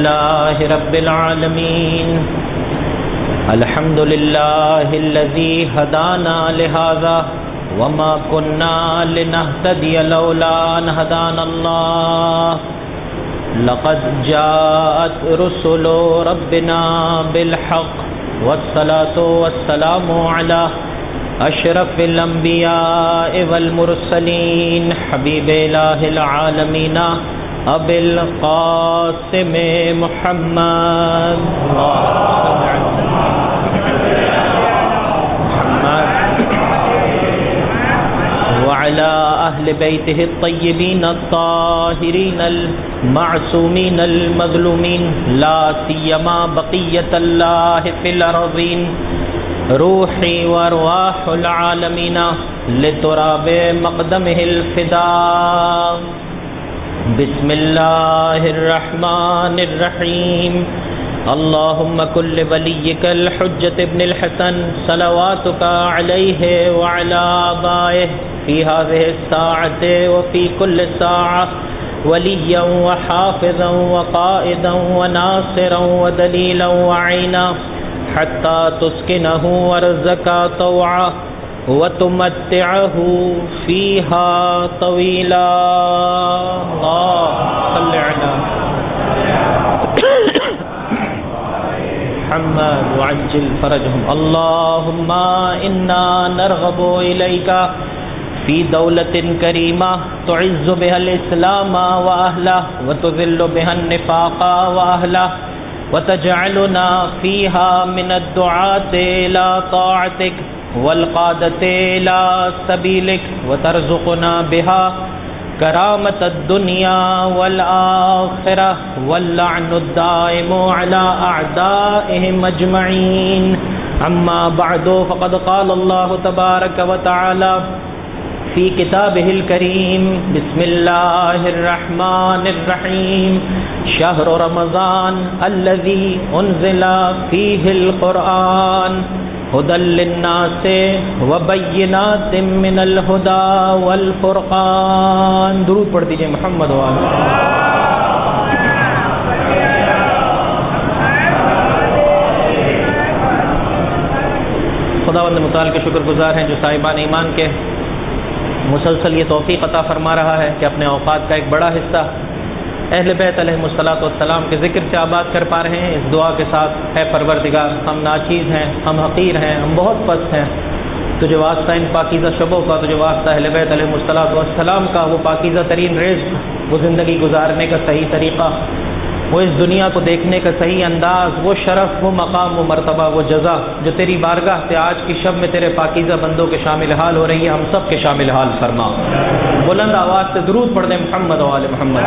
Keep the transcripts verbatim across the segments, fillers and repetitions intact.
لله رب العالمين الحمد لله الذي هدانا لهذا وما كنا لنهتدي لولا أن هدانا الله لقد جاءت رسل ربنا بالحق والصلاة والسلام على أشرف الأنبياء والمرسلين حبيب إله العالمين أبي القاسم محمد وعلى أهل بيته الطيبين الطاهرين المعصومين المظلومين لا سيما بقية الله في الأرضين روحي وأرواح العالمين لتراب مقدمه الفداء بسم الله الرحمن الرحيم اللهم كل وليك الحجة ابن الحسن صلواتك عليه وعلى آبائه في هذه الساعة وفي كل ساعة وليا وحافظا وقائدا وناصرا ودليلا وعينا حتى تسكنه ورزقك طوعا وتمتعه فيها طويلا الله صل على محمد وعجل فرجهم اللهم إنا نرغب إليك في دولة كريمة تعز بها الإسلام وأهله وتذل بها النفاق وأهله وتجعلنا فيها من الدعاة إلى طاعتك والقادة إلى سبيلك وترزقنا بها کرامت الدنیا والآخرہ واللعن الدائم على أعدائهم أجمعين اما بعد فقد قال الله تبارك وتعالى في كتابه الكريم بسم الله الرحمن الرحيم شهر رمضان الذي أنزل فيه القرآن هدى للناس وبينات من الهدى والفرقان درود پڑھ دیجئے محمد و آلہ خداوند متعال کے شکر گزار ہیں جو صاحبان ایمان کے مسلسل یہ توفیق عطا فرما رہا ہے کہ اپنے اوقات کا ایک بڑا حصہ اہل بیت علیہ الصلوۃ والسلام کے ذکر سے آباد کر پا رہے ہیں اس دعا کے ساتھ اے پروردگار ہم ناچیز ہیں ہم حقیر ہیں ہم بہت پست ہیں تجھے واسطہ ان پاکیزہ شبوں کا تجھے واسطہ اہل بیت علیہ الصلوۃ والسلام کا وہ پاکیزہ ترین رزق وہ زندگی گزارنے کا صحیح طریقہ وہ اس دنیا کو دیکھنے کا صحیح انداز وہ شرف وہ مقام وہ مرتبہ وہ جزا جو تیری بارگاہ سے آج کی شب میں تیرے پاکیزہ بندوں کے شامل حال ہو رہی ہے ہم سب کے شامل حال فرما بلند آواز سے درود پڑھ دیں محمد و آل محمد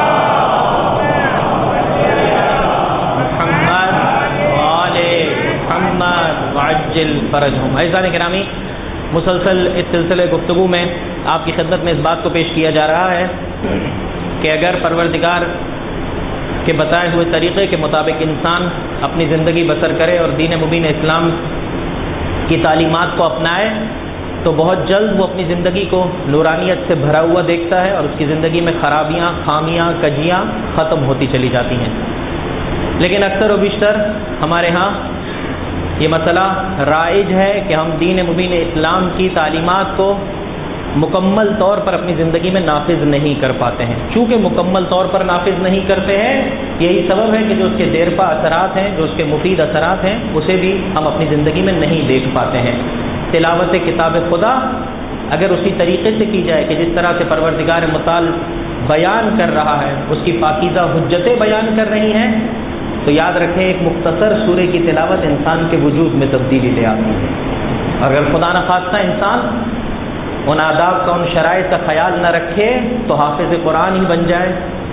وعجل فرجهم عزیزان گرامی مسلسل اس سلسلے گفتگو میں آپ کی خدمت میں اس بات کو پیش کیا جا رہا ہے کہ اگر پروردگار کے بتائے ہوئے طریقے کے مطابق انسان اپنی زندگی بسر کرے اور دین مبین اسلام کی تعلیمات کو اپنائے تو بہت جلد وہ اپنی زندگی کو نورانیت سے بھرا ہوا دیکھتا ہے اور اس کی زندگی میں خرابیاں خامیاں کجیاں ختم ہوتی چلی جاتی ہیں لیکن اکثر و بیشتر ہمارے ہاں یہ مسئلہ رائج ہے کہ ہم دین مبین اسلام کی تعلیمات کو مکمل طور پر اپنی زندگی میں نافذ نہیں کر پاتے ہیں چونکہ مکمل طور پر نافذ نہیں کرتے ہیں یہی سبب ہے کہ جو اس کے دیرپا اثرات ہیں جو اس کے مفید اثرات ہیں اسے بھی ہم اپنی زندگی میں نہیں دیکھ پاتے ہیں تلاوت کتاب خدا اگر اسی طریقے سے کی جائے کہ جس طرح سے پروردگار متعال بیان کر رہا ہے اس کی پاکیزہ حجتیں بیان کر رہی ہیں تو یاد رکھیں ایک مختصر سورہ کی تلاوت انسان کے وجود میں تبدیلی لے آتی ہے اگر خدا نخواستہ انسان ان آداب کا ان شرائط کا خیال نہ رکھے تو حافظ قرآن ہی بن جائے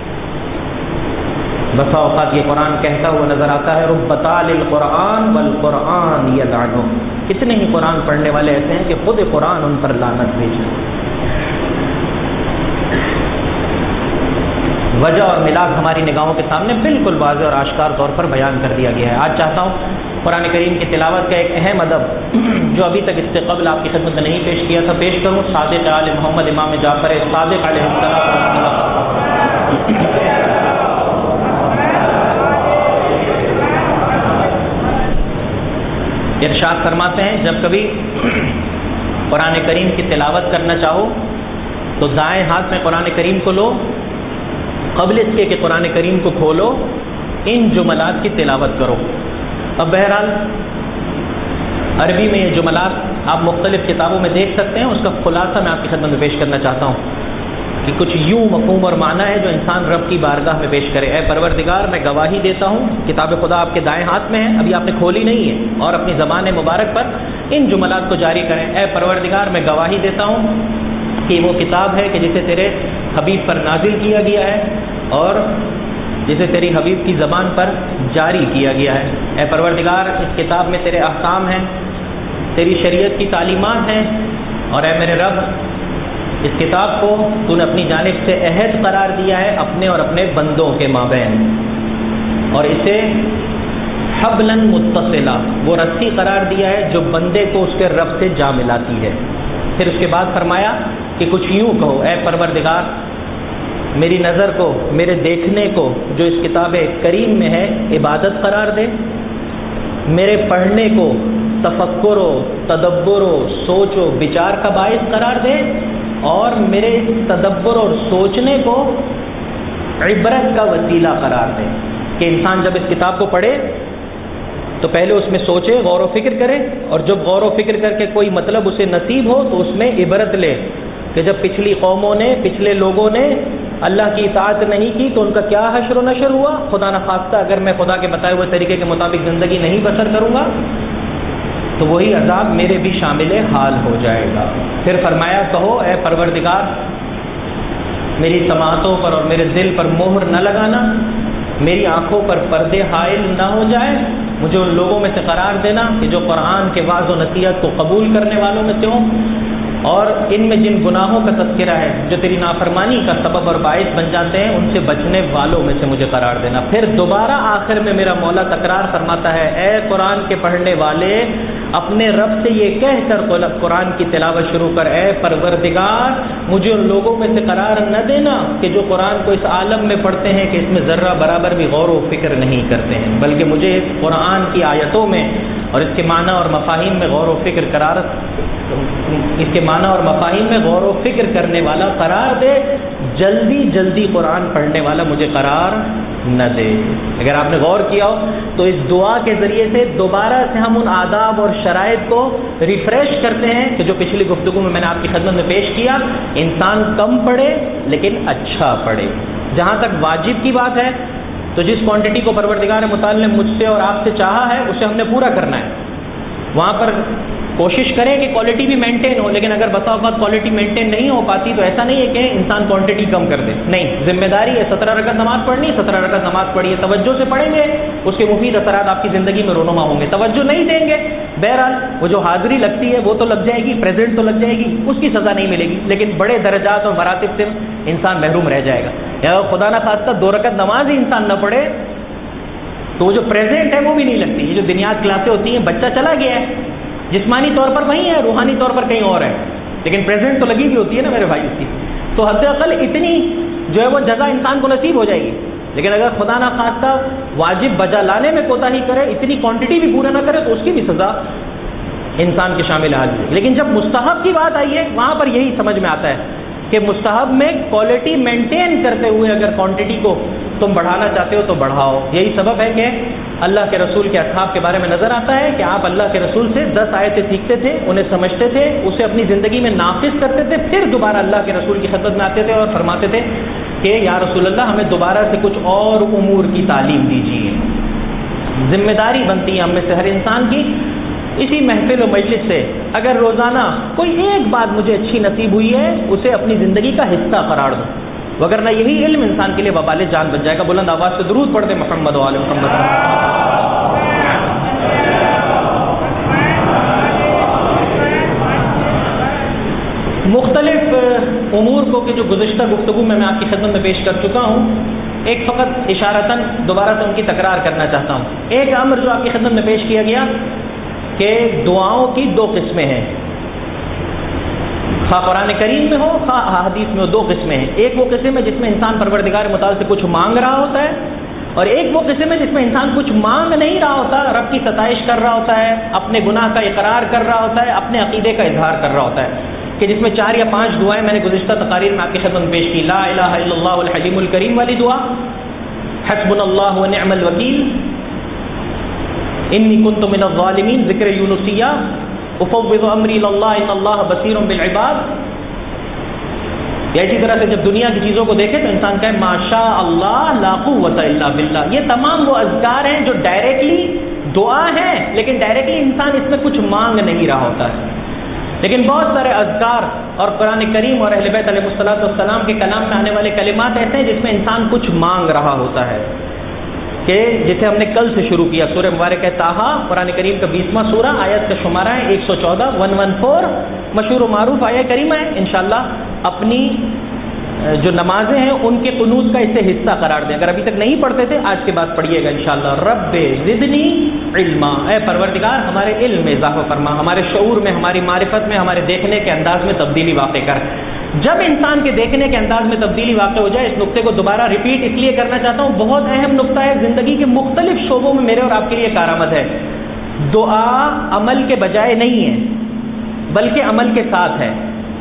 بسا اوقات یہ قرآن کہتا ہوا نظر آتا ہے رب طالع القرآن والقرآن یلعنہ کتنے ہی قرآن پڑھنے والے ایسے ہیں کہ خود قرآن ان پر لعنت بھیجے وجہ اور ملاک ہماری نگاہوں کے سامنے بالکل واضح اور آشکار طور پر بیان کر دیا گیا ہے آج چاہتا ہوں قرآن کریم کی تلاوت کا ایک اہم ادب جو ابھی تک اس سے قبل آپ کی خدمت میں نہیں پیش کیا تھا پیش کروں صادق آل محمد امام جعفر صادق علیہ السلام ارشاد فرماتے ہیں جب کبھی قرآن کریم کی تلاوت کرنا چاہو تو دائیں ہاتھ میں قرآن کریم کو لو، قبل اس کے کہ قرآن کریم کو کھولو ان جملات کی تلاوت کرو۔ اب بہرحال عربی میں یہ جملات آپ مختلف کتابوں میں دیکھ سکتے ہیں، اس کا خلاصہ میں آپ کی خدمت میں پیش کرنا چاہتا ہوں کہ کچھ یوں مفہوم اور معنی ہے جو انسان رب کی بارگاہ میں پیش کرے۔ اے پروردگار، میں گواہی دیتا ہوں، کتاب خدا آپ کے دائیں ہاتھ میں ہے، ابھی آپ نے کھولی نہیں ہے، اور اپنی زبان مبارک پر ان جملات کو جاری کریں۔ اے پروردگار، میں گواہی دیتا ہوں کہ وہ کتاب ہے کہ جسے تیرے حبیب پر نازل کیا گیا ہے اور جسے تیری حبیب کی زبان پر جاری کیا گیا ہے۔ اے پروردگار، اس کتاب میں تیرے احکام ہیں، تیری شریعت کی تعلیمات ہیں، اور اے میرے رب، اس کتاب کو تو نے اپنی جانب سے عہد قرار دیا ہے اپنے اور اپنے بندوں کے مابین، اور اسے حبلاً متصلا، وہ رسی قرار دیا ہے جو بندے کو اس کے رب سے جا ملاتی ہے۔ پھر اس کے بعد فرمایا کہ کچھ یوں کہو، اے پروردگار، میری نظر کو، میرے دیکھنے کو جو اس کتاب کریم میں ہے عبادت قرار دے، میرے پڑھنے کو تفکر و تدبر و سوچ و بچار کا باعث قرار دے، اور میرے تدبر اور سوچنے کو عبرت کا وسیلہ قرار دے، کہ انسان جب اس کتاب کو پڑھے تو پہلے اس میں سوچے، غور و فکر کرے، اور جب غور و فکر کر کے کوئی مطلب اسے نصیب ہو تو اس میں عبرت لے کہ جب پچھلی قوموں نے، پچھلے لوگوں نے اللہ کی اطاعت نہیں کی تو ان کا کیا حشر و نشر ہوا۔ خدا نخواستہ اگر میں خدا کے بتائے ہوئے طریقے کے مطابق زندگی نہیں بسر کروں گا تو وہی عذاب میرے بھی شامل حال ہو جائے گا۔ پھر فرمایا کہو، اے پروردگار، میری سماعتوں پر اور میرے دل پر مہر نہ لگانا، میری آنکھوں پر پردے حائل نہ ہو جائے، مجھے ان لوگوں میں سے قرار دینا کہ جو قرآن کے وعظ و نصیحت کو قبول کرنے والوں میں سے ہوں، اور ان میں جن گناہوں کا تذکرہ ہے جو تیری نافرمانی کا سبب اور باعث بن جاتے ہیں ان سے بچنے والوں میں سے مجھے قرار دینا۔ پھر دوبارہ آخر میں میرا مولا تکرار فرماتا ہے، اے قرآن کے پڑھنے والے، اپنے رب سے یہ کہہ کر قرآن کی تلاوت شروع کر، اے پروردگار، مجھے ان لوگوں میں سے قرار نہ دینا کہ جو قرآن کو اس عالم میں پڑھتے ہیں کہ اس میں ذرہ برابر بھی غور و فکر نہیں کرتے ہیں، بلکہ مجھے اس قرآن کی آیتوں میں اور اس کے معنی اور مفاہیم میں غور و فکر قرار اس کے معنی اور مفاہیم میں غور و فکر کرنے والا قرار دے، جلدی جلدی قرآن پڑھنے والا مجھے قرار نہ دے۔ اگر آپ نے غور کیا ہو تو اس دعا کے ذریعے سے دوبارہ سے ہم ان آداب اور شرائط کو ریفریش کرتے ہیں کہ جو پچھلی گفتگو میں میں نے آپ کی خدمت میں پیش کیا، انسان کم پڑھے لیکن اچھا پڑھے۔ جہاں تک واجب کی بات ہے تو جس کوانٹٹی کو پروردگار متعال نے مجھ سے اور آپ سے چاہا ہے اسے ہم نے پورا کرنا ہے، وہاں پر کوشش کریں کہ کوالٹی بھی مینٹین ہو، لیکن اگر بسا اوقات کوالٹی مینٹین نہیں ہو پاتی تو ایسا نہیں ہے کہ انسان کوانٹٹی کم کر دے، نہیں، ذمہ داری ہے سترہ رکعت نماز پڑھنی، سترہ رکعت نماز پڑھیے، توجہ سے پڑھیں گے اس کے مفید اثرات آپ کی زندگی میں رونما ہوں گے، توجہ نہیں دیں گے بہرحال وہ جو حاضری لگتی ہے وہ تو لگ جائے گی، پریزنٹ تو لگ جائے گی، اس کی سزا نہیں ملے گی، لیکن بڑے درجات اور مراتب سے انسان محروم رہ جائے گا۔ یا خدا نہ خواستہ دو رکعت نماز ہی انسان نہ پڑھے تو وہ جو پریزنٹ ہے وہ بھی نہیں لگتی۔ یہ جو دنیات کلاسیں ہوتی ہیں، بچہ چلا گیا ہے، جسمانی طور پر وہیں ہے، روحانی طور پر کہیں اور ہے، لیکن پریزنٹ تو لگی بھی ہوتی ہے نا میرے بھائی اس کی، تو حد اقل اتنی جو ہے وہ جزا انسان کو نصیب ہو جائے گی۔ لیکن اگر خدا نہ خواستہ واجب بجا لانے میں کوتاہی کرے، اتنی کوانٹٹی بھی پورا نہ کرے تو اس کی بھی سزا انسان کے شامل حال ہے۔ لیکن جب مستحب کی بات آئی ہے وہاں پر یہی سمجھ میں آتا ہے کہ مستحب میں کوالٹی مینٹین کرتے ہوئے اگر کوانٹٹی کو تم بڑھانا چاہتے ہو تو بڑھاؤ۔ یہی سبب ہے کہ اللہ کے رسول کے اصحاب کے بارے میں نظر آتا ہے کہ آپ اللہ کے رسول سے دس آیتیں سیکھتے تھے، انہیں سمجھتے تھے، اسے اپنی زندگی میں نافذ کرتے تھے، پھر دوبارہ اللہ کے رسول کی خدمت میں آتے تھے اور فرماتے تھے کہ یا رسول اللہ، ہمیں دوبارہ سے کچھ اور امور کی تعلیم دیجیے۔ ذمہ داری بنتی ہے ہم میں سے ہر انسان کی، اسی محفل و مجلس سے اگر روزانہ کوئی ایک بات مجھے اچھی نصیب ہوئی ہے اسے اپنی زندگی کا حصہ قرار دوں، وگرنہ یہی علم انسان کے لیے وبال جان بن جائے گا۔ بلند آواز سے درود پڑھ دیں محمد و آل محمد۔ مختلف امور کو کہ جو گزشتہ گفتگو میں میں آپ کی خدمت میں پیش کر چکا ہوں، ایک فقط اشارتاً دوبارہ سے ان کی تکرار کرنا چاہتا ہوں۔ ایک امر جو آپ کی خدمت میں پیش کیا گیا کہ دعاؤں کی دو قسمیں ہیں، خواہ قرآن کریم میں ہو خواہ حدیث میں ہو، دو قسمیں ہیں۔ ایک وہ قسم ہے جس میں انسان پروردگار متعال سے کچھ مانگ رہا ہوتا ہے، اور ایک وہ قسم ہے جس میں انسان کچھ مانگ نہیں رہا ہوتا، رب کی ستائش کر رہا ہوتا ہے، اپنے گناہ کا اقرار کر رہا ہوتا ہے، اپنے عقیدے کا اظہار کر رہا ہوتا ہے، کہ جس میں چار یا پانچ دعائیں میں نے گزشتہ تقاریر میں آپ کی خدمت میں پیش کی. لا الہ الا اللہ الحلیم الکریم والی دعا، حسبنا اللہ ونعم الوکیل، انی کنت من الظالمین، ذکر یونسیہ، افوض امری الی اللہ ان اللہ بصیر بالعباد. یا اسی طرح سے جب دنیا کی چیزوں کو دیکھے تو انسان کہے ماشاء اللہ لا قوت الا باللہ. یہ تمام وہ اذکار ہیں جو ڈائریکٹلی دعا ہیں، لیکن ڈائریکٹلی انسان اس میں کچھ مانگ نہیں رہا ہوتا ہے. لیکن بہت سارے اذکار اور قرآن کریم اور اہل بیت علیہ الصلوۃ والسلام کے کلام میں آنے والے کلمات ایسے ہیں جس میں انسان کچھ مانگ رہا ہوتا ہے، کہ جسے ہم نے کل سے شروع کیا. سورہ مبارک ہے طٰہٰ، قرآن کریم کا بیسواں سورہ، آیت کا شمارہ ہے ایک سو چودہ، ون ون فور، مشہور و معروف آیت کریمہ ہے. انشاءاللہ اپنی جو نمازیں ہیں ان کے قنوت کا اسے حصہ قرار دیں. اگر ابھی تک نہیں پڑھتے تھے آج کے بعد پڑھیے گا انشاءاللہ. رب زدنی علما، اے پروردگار ہمارے علم میں اضافہ فرما، ہمارے شعور میں، ہماری معرفت میں، ہمارے دیکھنے کے انداز میں تبدیلی واقع کر. جب انسان کے دیکھنے کے انداز میں تبدیلی واقع ہو جائے، اس نقطے کو دوبارہ ریپیٹ اس لیے کرنا چاہتا ہوں، بہت اہم نقطہ ہے، زندگی کے مختلف شعبوں میں میرے اور آپ کے لیے کارآمد ہے. دعا عمل کے بجائے نہیں ہے بلکہ عمل کے ساتھ ہے.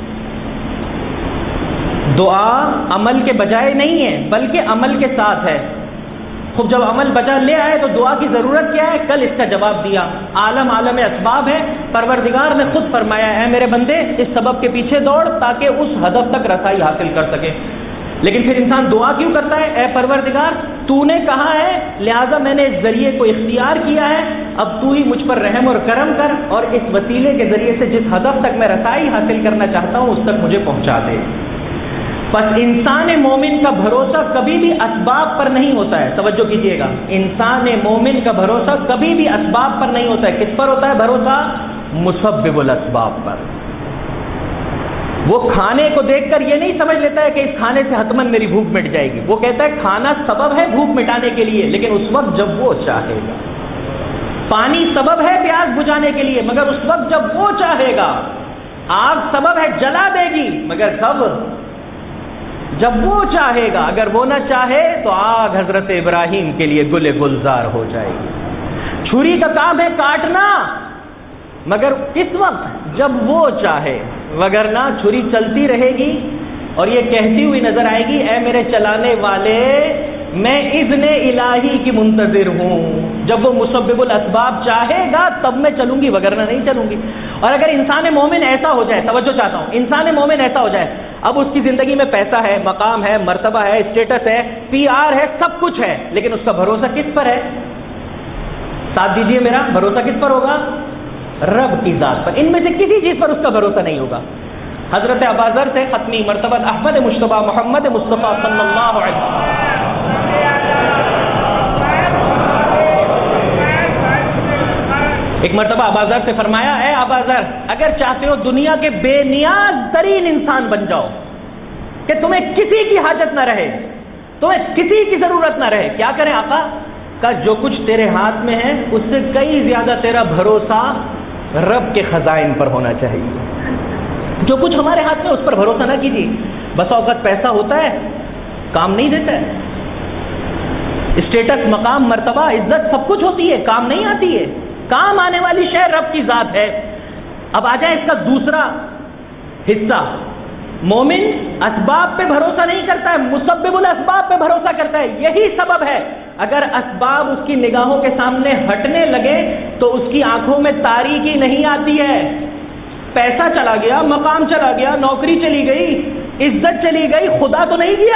دعا عمل کے بجائے نہیں ہے بلکہ عمل کے ساتھ ہے. خوب جب عمل بجا لے آئے تو دعا کی ضرورت کیا ہے؟ کل اس کا جواب دیا. عالم عالم اسباب ہے، پروردگار نے خود فرمایا اے میرے بندے اس سبب کے پیچھے دوڑ تاکہ اس ہدف تک رسائی حاصل کر سکے. لیکن پھر انسان دعا کیوں کرتا ہے؟ اے پروردگار تو نے کہا ہے لہذا میں نے اس ذریعے کو اختیار کیا ہے، اب تو ہی مجھ پر رحم اور کرم کر اور اس وسیلے کے ذریعے سے جس ہدف تک میں رسائی حاصل کرنا چاہتا ہوں اس تک مجھے پہنچا دے. بس انسان مومن کا بھروسہ کبھی بھی اسباب پر نہیں ہوتا ہے. توجہ کیجیے گا، انسان مومن کا بھروسہ کبھی بھی اسباب پر نہیں ہوتا ہے. کس پر ہوتا ہے بھروسہ؟ مسبب الاسباب پر. وہ کھانے کو دیکھ کر یہ نہیں سمجھ لیتا ہے کہ اس کھانے سے حتماً میری بھوک مٹ جائے گی. وہ کہتا ہے کھانا سبب ہے بھوک مٹانے کے لیے، لیکن اس وقت جب وہ چاہے گا. پانی سبب ہے پیاس بجھانے کے لیے، مگر اس وقت جب وہ چاہے گا. آگ سبب ہے جلا دے گی، مگر کب؟ جب وہ چاہے گا. اگر وہ نہ چاہے تو آگ حضرت ابراہیم کے لیے گل گلزار ہو جائے گی. چھری کا کام ہے کاٹنا، مگر کس وقت؟ جب وہ چاہے، وگرنہ چھری چلتی رہے گی اور یہ کہتی ہوئی نظر آئے گی اے میرے چلانے والے میں اذن الہی کی منتظر ہوں. جب وہ مسبب الاسباب چاہے گا تب میں چلوں گی، وگرنہ نہیں چلوں گی. اور اگر انسان مومن ایسا ہو جائے، توجہ چاہتا ہوں، انسان مومن ایسا ہو جائے، اب اس کی زندگی میں پیسہ ہے، مقام ہے، مرتبہ ہے، اسٹیٹس ہے، پی آر ہے، سب کچھ ہے، لیکن اس کا بھروسہ کس پر ہے؟ ساتھ دیجئے میرا، بھروسہ کس پر ہوگا؟ رب کی ذات پر. ان میں سے کسی چیز پر اس کا بھروسہ نہیں ہوگا. حضرت ابوذر سے ختمی مرتبہ احمد مجتبی محمد مصطفیٰ صلی اللہ علیہ وسلم ایک مرتبہ ابوذر سے فرمایا اے ابوذر اگر چاہتے ہو دنیا کے بے نیاز ترین انسان بن جاؤ کہ تمہیں کسی کی حاجت نہ رہے، تمہیں کسی کی ضرورت نہ رہے، کیا کریں آقا؟ کہ جو کچھ تیرے ہاتھ میں ہے اس سے کئی زیادہ تیرا بھروسہ رب کے خزائن پر ہونا چاہیے. جو کچھ ہمارے ہاتھ میں اس پر بھروسہ نہ کیجیے. بس اوقات پیسہ ہوتا ہے کام نہیں دیتا ہے، اسٹیٹس مقام مرتبہ عزت سب کچھ ہوتی ہے، کام نہیں آتی ہے. کام آنے والی شے رب کی ذات ہے. اب آ جائے اس کا دوسرا حصہ. مومن اسباب پہ بھروسہ نہیں کرتا ہے، مسبب الاسباب پہ بھروسہ کرتا ہے. یہی سبب ہے اگر اسباب اس کی نگاہوں کے سامنے ہٹنے لگے تو اس کی آنکھوں میں تاریکی نہیں آتی ہے. پیسہ چلا گیا، مقام چلا گیا، نوکری چلی گئی، عزت چلی گئی، خدا تو نہیں گیا،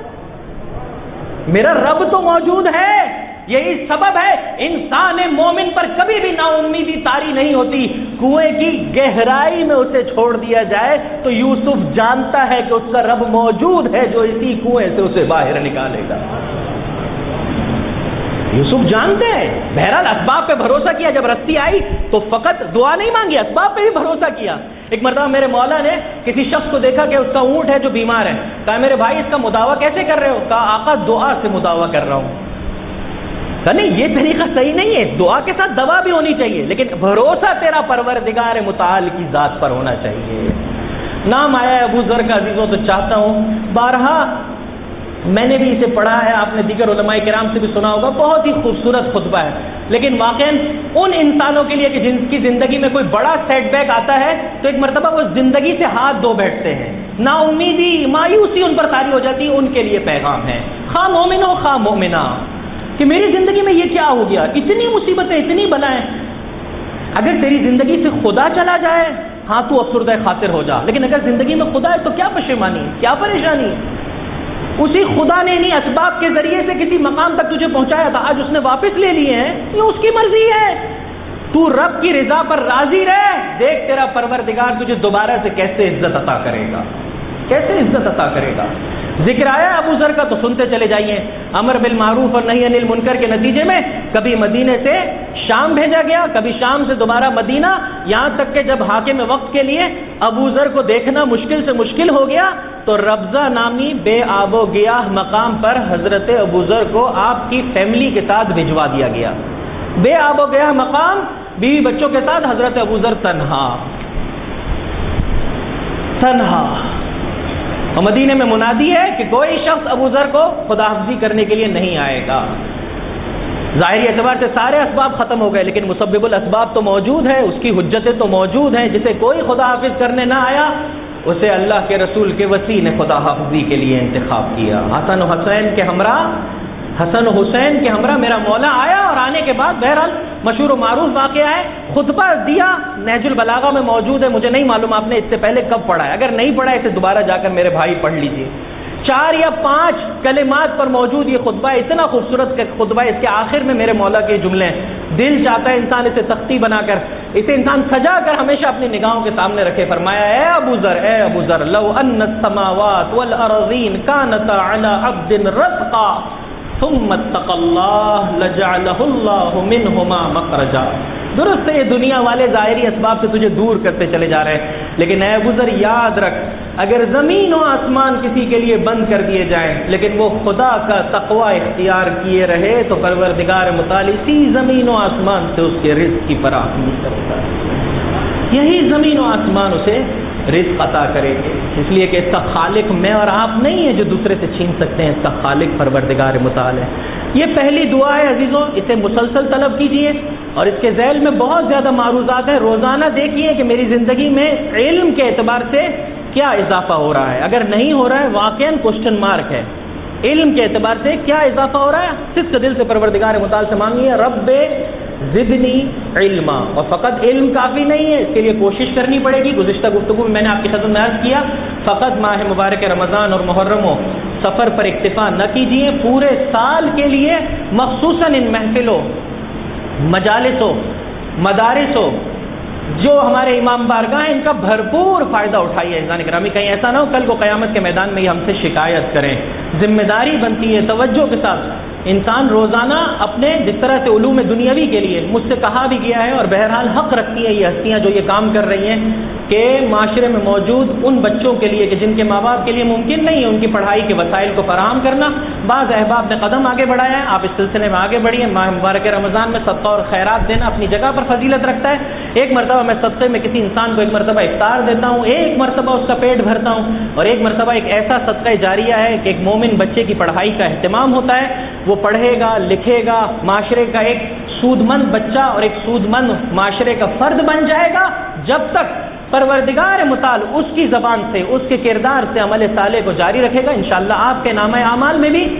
میرا رب تو موجود ہے. یہی سبب ہے انسان مومن پر کبھی بھی نا امیدی طاری نہیں ہوتی. کنویں کی گہرائی میں اسے چھوڑ دیا جائے تو یوسف جانتا ہے کہ اس کا رب موجود ہے جو اسی کنویں سے اسے باہر نکالے گا. یوسف جانتے ہیں. بہرحال اسباب پہ بھروسہ کیا. جب رسی آئی تو فقط دعا نہیں مانگی، اسباب پہ بھی بھروسہ کیا. ایک مرتبہ میرے مولا نے کسی شخص کو دیکھا کہ اس کا اونٹ ہے جو بیمار ہے. کہا میرے بھائی اس کا مداوع کیسے کر رہے ہو؟ کہا آقا دعا سے مداوع کر رہا ہوں. کہا نہیں یہ طریقہ صحیح نہیں ہے، دعا کے ساتھ دوا بھی ہونی چاہیے، لیکن بھروسہ تیرا پروردگار متعال کی ذات پر ہونا چاہیے. نام آیا ہے ابو ذر کا عزیزوں تو چاہتا ہوں بارہا میں نے بھی اسے پڑھا ہے، آپ نے دیگر علماء کرام سے بھی سنا ہوگا، بہت ہی خوبصورت خطبہ ہے، لیکن واقعاً ان انسانوں کے لیے کہ جن کی زندگی میں کوئی بڑا سیٹ بیک آتا ہے تو ایک مرتبہ وہ زندگی سے ہاتھ دھو بیٹھتے ہیں، نا امیدی مایوسی ان پر طاری ہو جاتی ہے، ان کے لیے پیغام ہے، خواہ مومن ہو خواہ مومنہ، کہ میری زندگی میں یہ کیا ہو گیا، اتنی مصیبتیں، اتنی بلائیں۔ اگر تیری زندگی سے خدا چلا جائے ہاں تو افسردہ خاطر ہو جا، لیکن اگر زندگی میں خدا ہے تو کیا پشیمانی، کیا پریشانی؟ اسی خدا نے انہیں اسباب کے ذریعے سے کسی مقام تک تجھے پہنچایا تھا، آج اس نے واپس لے لیے ہیں، یہ اس کی مرضی ہے، تو رب کی رضا پر راضی رہ، دیکھ تیرا پروردگار تجھے دوبارہ سے کیسے عزت عطا کرے گا، کیسے عزت عطا کرے گا۔ ذکر آیا ابو ذر کا تو سنتے چلے جائیے، امر بالمعروف اور نہی عن المنکر کے نتیجے میں کبھی مدینے سے شام بھیجا گیا، کبھی شام سے دوبارہ مدینہ، یہاں تک کہ جب حاکم وقت کے لیے ابو ذر کو دیکھنا مشکل سے مشکل ہو گیا تو ربضہ نامی بے آب و گیاہ مقام پر حضرت ابو ذر کو آپ کی فیملی کے ساتھ بھجوا دیا گیا۔ بے آب و گیاہ مقام، بیوی بچوں کے ساتھ حضرت ابو ذر تنہا تنہا اور مدینے میں منادی ہے کہ کوئی شخص ابو ذر کو خدا حافظی کرنے کے لیے نہیں آئے گا۔ ظاہری اعتبار سے سارے اسباب ختم ہو گئے، لیکن مسبب الاسباب تو موجود ہے، اس کی حجتیں تو موجود ہیں، جسے کوئی خدا حافظ کرنے نہ آیا اسے اللہ کے رسول کے وسیع نے خدا حافظی کے لیے انتخاب کیا۔ حسن و حسین کے ہمراہ حسن و حسین کے ہمراہ میرا مولا آیا، اور آنے کے بعد بہرحال مشہور و معروف واقعہ ہے، خطبہ دیا، نہج البلاغہ میں موجود ہے، مجھے نہیں معلوم آپ نے اس سے پہلے کب پڑھا ہے، اگر نہیں پڑھا اسے دوبارہ جا کر میرے بھائی پڑھ لیجئے۔ چار یا پانچ کلمات پر موجود یہ خطبہ، اتنا خوبصورت خطبہ، اس کے آخر میں میرے مولا کے جملے ہیں، دل چاہتا ہے انسان اسے تختی بنا کر، اسے انسان سجا کر ہمیشہ اپنی نگاہوں کے سامنے رکھے۔ فرمایا، اے ابو ذر، اے ابو ذر، لو ان السماوات والارضین کانتا علی عبد رتقا ثم اتقى الله لجعله الله منهما مخرجا۔ درست ہے یہ دنیا والے ظاہری اسباب سے تجھے دور کرتے چلے جا رہے ہیں، لیکن اے ابو ذر یاد رکھ، اگر زمین و آسمان کسی کے لیے بند کر دیے جائیں لیکن وہ خدا کا تقوی اختیار کیے رہے تو پروردگار متعال اسی زمین و آسمان سے اس کے رزق کی فراہمی کرے گا، یہی زمین و آسمان اسے رزق عطا کریں گے، اس لیے کہ اس کا خالق میں اور آپ نہیں ہے جو دوسرے سے چھین سکتے ہیں، اس کا خالق پروردگار متعال ہے۔ یہ پہلی دعا ہے عزیزوں، اسے مسلسل طلب کیجئے، اور اس کے ذیل میں بہت زیادہ معروضات ہیں، روزانہ دیکھیے کہ میری زندگی میں علم کے اعتبار سے کیا اضافہ ہو رہا ہے، اگر نہیں ہو رہا ہے واقعاً کوشچن مارک ہے، علم کے اعتبار سے کیا اضافہ ہو رہا ہے، صدق دل سے پروردگار متعال سے مانگیے، رب زدنی علما، اور فقط علم کافی نہیں ہے، اس کے لیے کوشش کرنی پڑے گی۔ گزشتہ گفتگو میں میں نے آپ کی خدمت میں عرض کیا، فقط ماہ مبارک رمضان اور محرم و سفر پر اکتفا نہ کیجیے، پورے سال کے لیے مخصوصاً ان محفلوں، مجالسوں، مدارسوں جو ہمارے امام بارگاہ ہیں ان کا بھرپور فائدہ اٹھائیے عزیزان گرامی، کہیں ایسا نہ ہو کل کو قیامت کے میدان میں یہ ہم سے شکایت کریں۔ ذمہ داری بنتی ہے توجہ کے ساتھ انسان روزانہ اپنے جس طرح سے علوم دنیاوی کے لیے مجھ سے کہا بھی گیا ہے، اور بہرحال حق رکھتی ہیں یہ ہستیاں جو یہ کام کر رہی ہیں کہ معاشرے میں موجود ان بچوں کے لیے کہ جن کے ماں باپ کے لیے ممکن نہیں ہے ان کی پڑھائی کے وسائل کو فراہم کرنا، بعض احباب نے قدم آگے بڑھایا ہے، آپ اس سلسلے میں آگے بڑھیے۔ ماہ مبارک رمضان میں صدقہ اور خیرات دینا اپنی جگہ پر فضیلت رکھتا ہے، ایک مرتبہ میں صدقے میں کسی انسان کو ایک مرتبہ افطار دیتا ہوں، ایک مرتبہ اس کا پیٹ بھرتا ہوں، اور ایک مرتبہ ایک ایسا صدقہ جاریہ ہے کہ ایک مومن بچے کی پڑھائی کا اہتمام ہوتا ہے، وہ پڑھے گا، لکھے گا، معاشرے کا ایک سود مند بچہ اور ایک سود مند معاشرے کا فرد بن جائے گا، جب تک پروردگار متعال اس کی زبان سے، اس کے کردار سے عمل صالح کو جاری رکھے گا، انشاءاللہ آپ کے نامہ اعمال میں بھی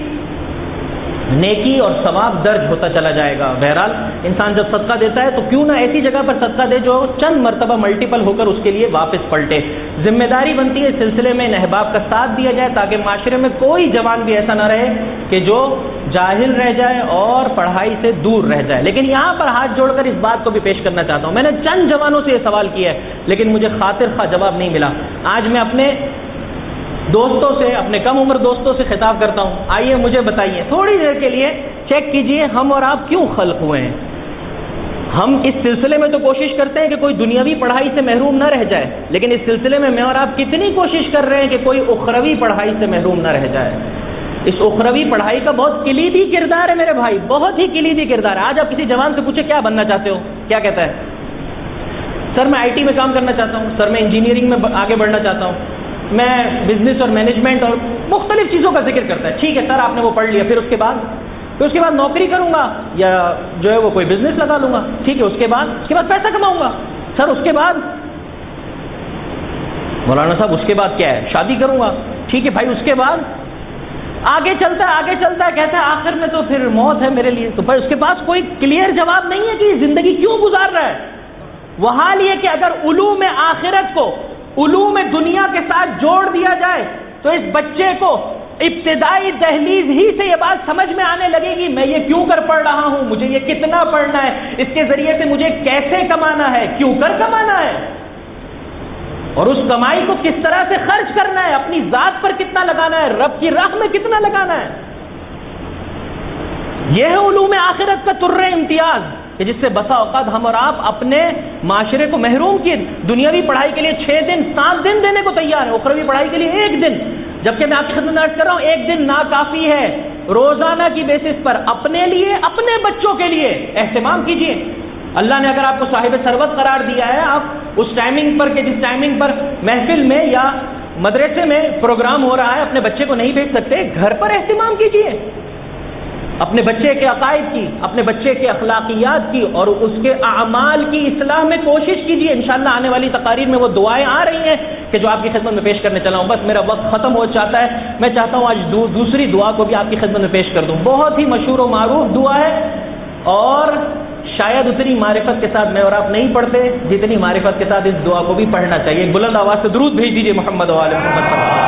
نیکی اور ثواب درج ہوتا چلا جائے گا۔ بہرحال انسان جب صدقہ دیتا ہے تو کیوں نہ ایسی جگہ پر صدقہ دے جو چند مرتبہ ملٹیپل ہو کر اس کے لیے واپس پلٹے۔ ذمہ داری بنتی ہے اس سلسلے میں ان احباب کا ساتھ دیا جائے تاکہ معاشرے میں کوئی جوان بھی ایسا نہ رہے کہ جو جاہل رہ جائے اور پڑھائی سے دور رہ جائے۔ لیکن یہاں پر ہاتھ جوڑ کر اس بات کو بھی پیش کرنا چاہتا ہوں، میں نے چند جوانوں سے یہ سوال کیا ہے لیکن مجھے خاطر خواہ جواب نہیں ملا۔ آج میں اپنے دوستوں سے، اپنے کم عمر دوستوں سے خطاب کرتا ہوں، آئیے مجھے بتائیے تھوڑی دیر کے لیے چیک کیجئے ہم اور آپ کیوں خلق ہوئے ہیں۔ ہم اس سلسلے میں تو کوشش کرتے ہیں کہ کوئی دنیاوی پڑھائی سے محروم نہ رہ جائے، لیکن اس سلسلے میں میں اور آپ کتنی کوشش کر رہے ہیں کہ کوئی اخروی پڑھائی سے محروم نہ رہ جائے۔ اس اخروی پڑھائی کا بہت کلیدی کردار ہے میرے بھائی، بہت ہی کلیدی کردار ہے۔ آج آپ کسی جوان سے پوچھیں کیا بننا چاہتے ہو، کیا کہتا ہے؟ سر میں آئی ٹی میں کام کرنا چاہتا ہوں، سر میں انجینئرنگ میں آگے بڑھنا چاہتا ہوں۔ میں بزنس اور مینجمنٹ اور مختلف چیزوں کا ذکر کرتا ہے. ٹھیک ہے سر، آپ نے وہ پڑھ لیا، پھر اس کے بعد پھر اس کے بعد نوکری کروں گا یا جو ہے وہ کوئی بزنس لگا لوں گا. ٹھیک ہے، اس کے بعد اس کے بعد پیسہ کماؤں گا. سر اس کے بعد مولانا صاحب اس کے بعد کیا ہے؟ شادی کروں گا. ٹھیک ہے بھائی، اس کے بعد آگے چلتا ہے آگے چلتا ہے کہتا ہے آخر میں تو پھر موت ہے میرے لیے. تو بھائی اس کے پاس کوئی کلیئر جواب نہیں ہے کہ یہ زندگی کیوں گزار رہا ہے. وہ حال یہ کہ اگر علوم آخرت کو علوم دنیا کے ساتھ جوڑ دیا جائے تو اس بچے کو ابتدائی دہلیز ہی سے یہ بات سمجھ میں آنے لگے گی، میں یہ کیوں کر پڑھ رہا ہوں، مجھے یہ کتنا پڑھنا ہے، اس کے ذریعے سے مجھے کیسے کمانا ہے، کیوں کر کمانا ہے، اور اس کمائی کو کس طرح سے خرچ کرنا ہے، اپنی ذات پر کتنا لگانا ہے، رب کی راہ میں کتنا لگانا ہے. یہ ہے علوم آخرت کا تر امتیاز کہ جس سے بسا اوقات ہم اور آپ اپنے معاشرے کو محروم کیے. دنیاوی پڑھائی کے لیے چھ دن سات دن دینے کو تیار ہے، اخروی پڑھائی کے لیے ایک دن، جبکہ میں آپ کی خدمت میں عرض کر رہا ہوں ایک دن ناکافی ہے. روزانہ کی بیسس پر اپنے لیے اپنے بچوں کے لیے اہتمام کیجیے. اللہ نے اگر آپ کو صاحب ثروت قرار دیا ہے، آپ اس ٹائمنگ پر کہ جس ٹائمنگ پر محفل میں یا مدرسے میں پروگرام ہو رہا ہے اپنے بچے کو نہیں بھیج سکتے، گھر پر اہتمام کیجیے. اپنے بچے کے عقائد کی، اپنے بچے کے اخلاقیات کی اور اس کے اعمال کی اصلاح میں کوشش کیجیے. انشاءاللہ آنے والی تقاریر میں وہ دعائیں آ رہی ہیں کہ جو آپ کی خدمت میں پیش کرنے چلا ہوں. بس میرا وقت ختم ہو چاہتا ہے، میں چاہتا ہوں آج دو, دوسری دعا کو بھی آپ کی خدمت میں پیش کر دوں. بہت ہی مشہور و معروف دعا ہے اور شاید اتنی معرفت کے ساتھ میں اور آپ نہیں پڑھتے جتنی معرفت کے ساتھ اس دعا کو بھی پڑھنا چاہیے. بلند آواز سے درود بھیج دیجیے محمد و آل محمد.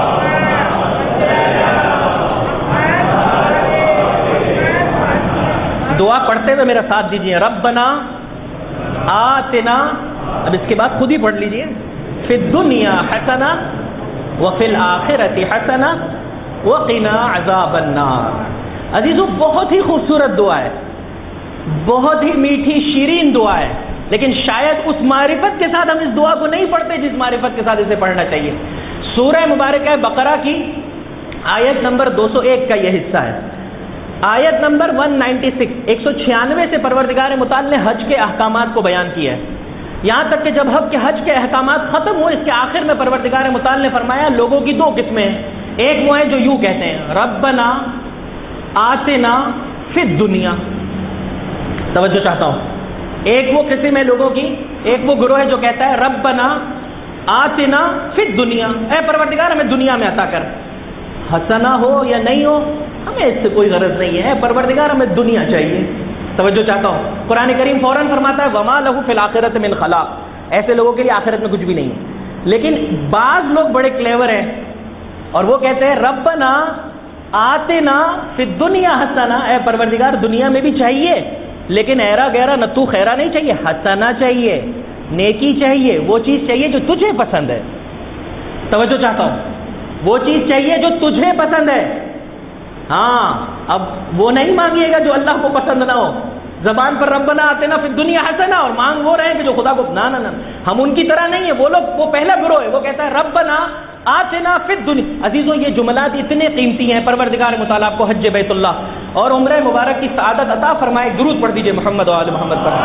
دعا پڑھتے ہوئے میرا ساتھ دیجیے. ربنا آتنا، اب اس کے بعد خود ہی پڑھ لیجیے، فی الدنیا حسنہ وفی الآخرۃ حسنہ وقنا عذاب النار. عزیزو بہت ہی خوبصورت دعا ہے، بہت ہی میٹھی شیرین دعا ہے، لیکن شاید اس معرفت کے ساتھ ہم اس دعا کو نہیں پڑھتے جس معرفت کے ساتھ اسے پڑھنا چاہیے. سورہ مبارکہ بقرہ کی آیت نمبر دو سو ایک کا یہ حصہ ہے. آیت نمبر ایک سو چھیانوے ایک سو چھیانوے سے پروردگار متعال نے حج کے احکامات کو بیان کیا ہے. یہاں تک کہ جب حج کے حج کے احکامات ختم ہوئے اس کے آخر میں پروردگار متعال نے فرمایا لوگوں کی دو قسمیں ہیں. ایک وہ ہے جو یوں کہتے ہیں ربنا آتنا فی الدنیا. توجہ چاہتا ہوں، ایک وہ قسم ہے لوگوں کی، ایک وہ گروہ ہے جو کہتا ہے ربنا آتنا فی الدنیا، اے پروردگار ہمیں دنیا میں عطا کر، حسنہ ہو یا نہیں ہو ہمیں اس سے کوئی غرض نہیں ہے، پروردگار ہمیں دنیا چاہیے. توجہ چاہتا ہوں، قرآن کریم فوراً فرماتا ہے وما لہ فی الآخرۃ من خلاق، ایسے لوگوں کے لیے آخرت میں کچھ بھی نہیں ہے. لیکن بعض لوگ بڑے کلیور ہیں اور وہ کہتے ہیں ربنا آتنا فی الدنیا حسنہ، اے پروردگار دنیا میں بھی چاہیے لیکن ایرا گہرا نتو خیرا نہیں چاہیے، حسنہ چاہیے، نیکی چاہیے، وہ چیز چاہیے جو تجھے پسند ہے. توجہ چاہتا ہوں، وہ چیز چاہیے جو تجھے پسند ہے. ہاں اب وہ نہیں مانگیے گا جو اللہ کو پسند نہ ہو. زبان پر ربنا آتنا فی الدنیا حسنہ اور مانگ وہ رہے ہیں کہ جو خدا کو نہ نہ نہ ہم ان کی طرح نہیں ہے. وہ لوگ وہ پہلا گروہ ہے، وہ کہتا ہے ربنا آتنا فی الدنیا. عزیزوں یہ جملات اتنے قیمتی ہیں، پروردگار متعال آپ کو حج بیت اللہ اور عمرہ مبارک کی سعادت عطا فرمائے. درود پڑھ دیجئے محمد و آل محمد پر.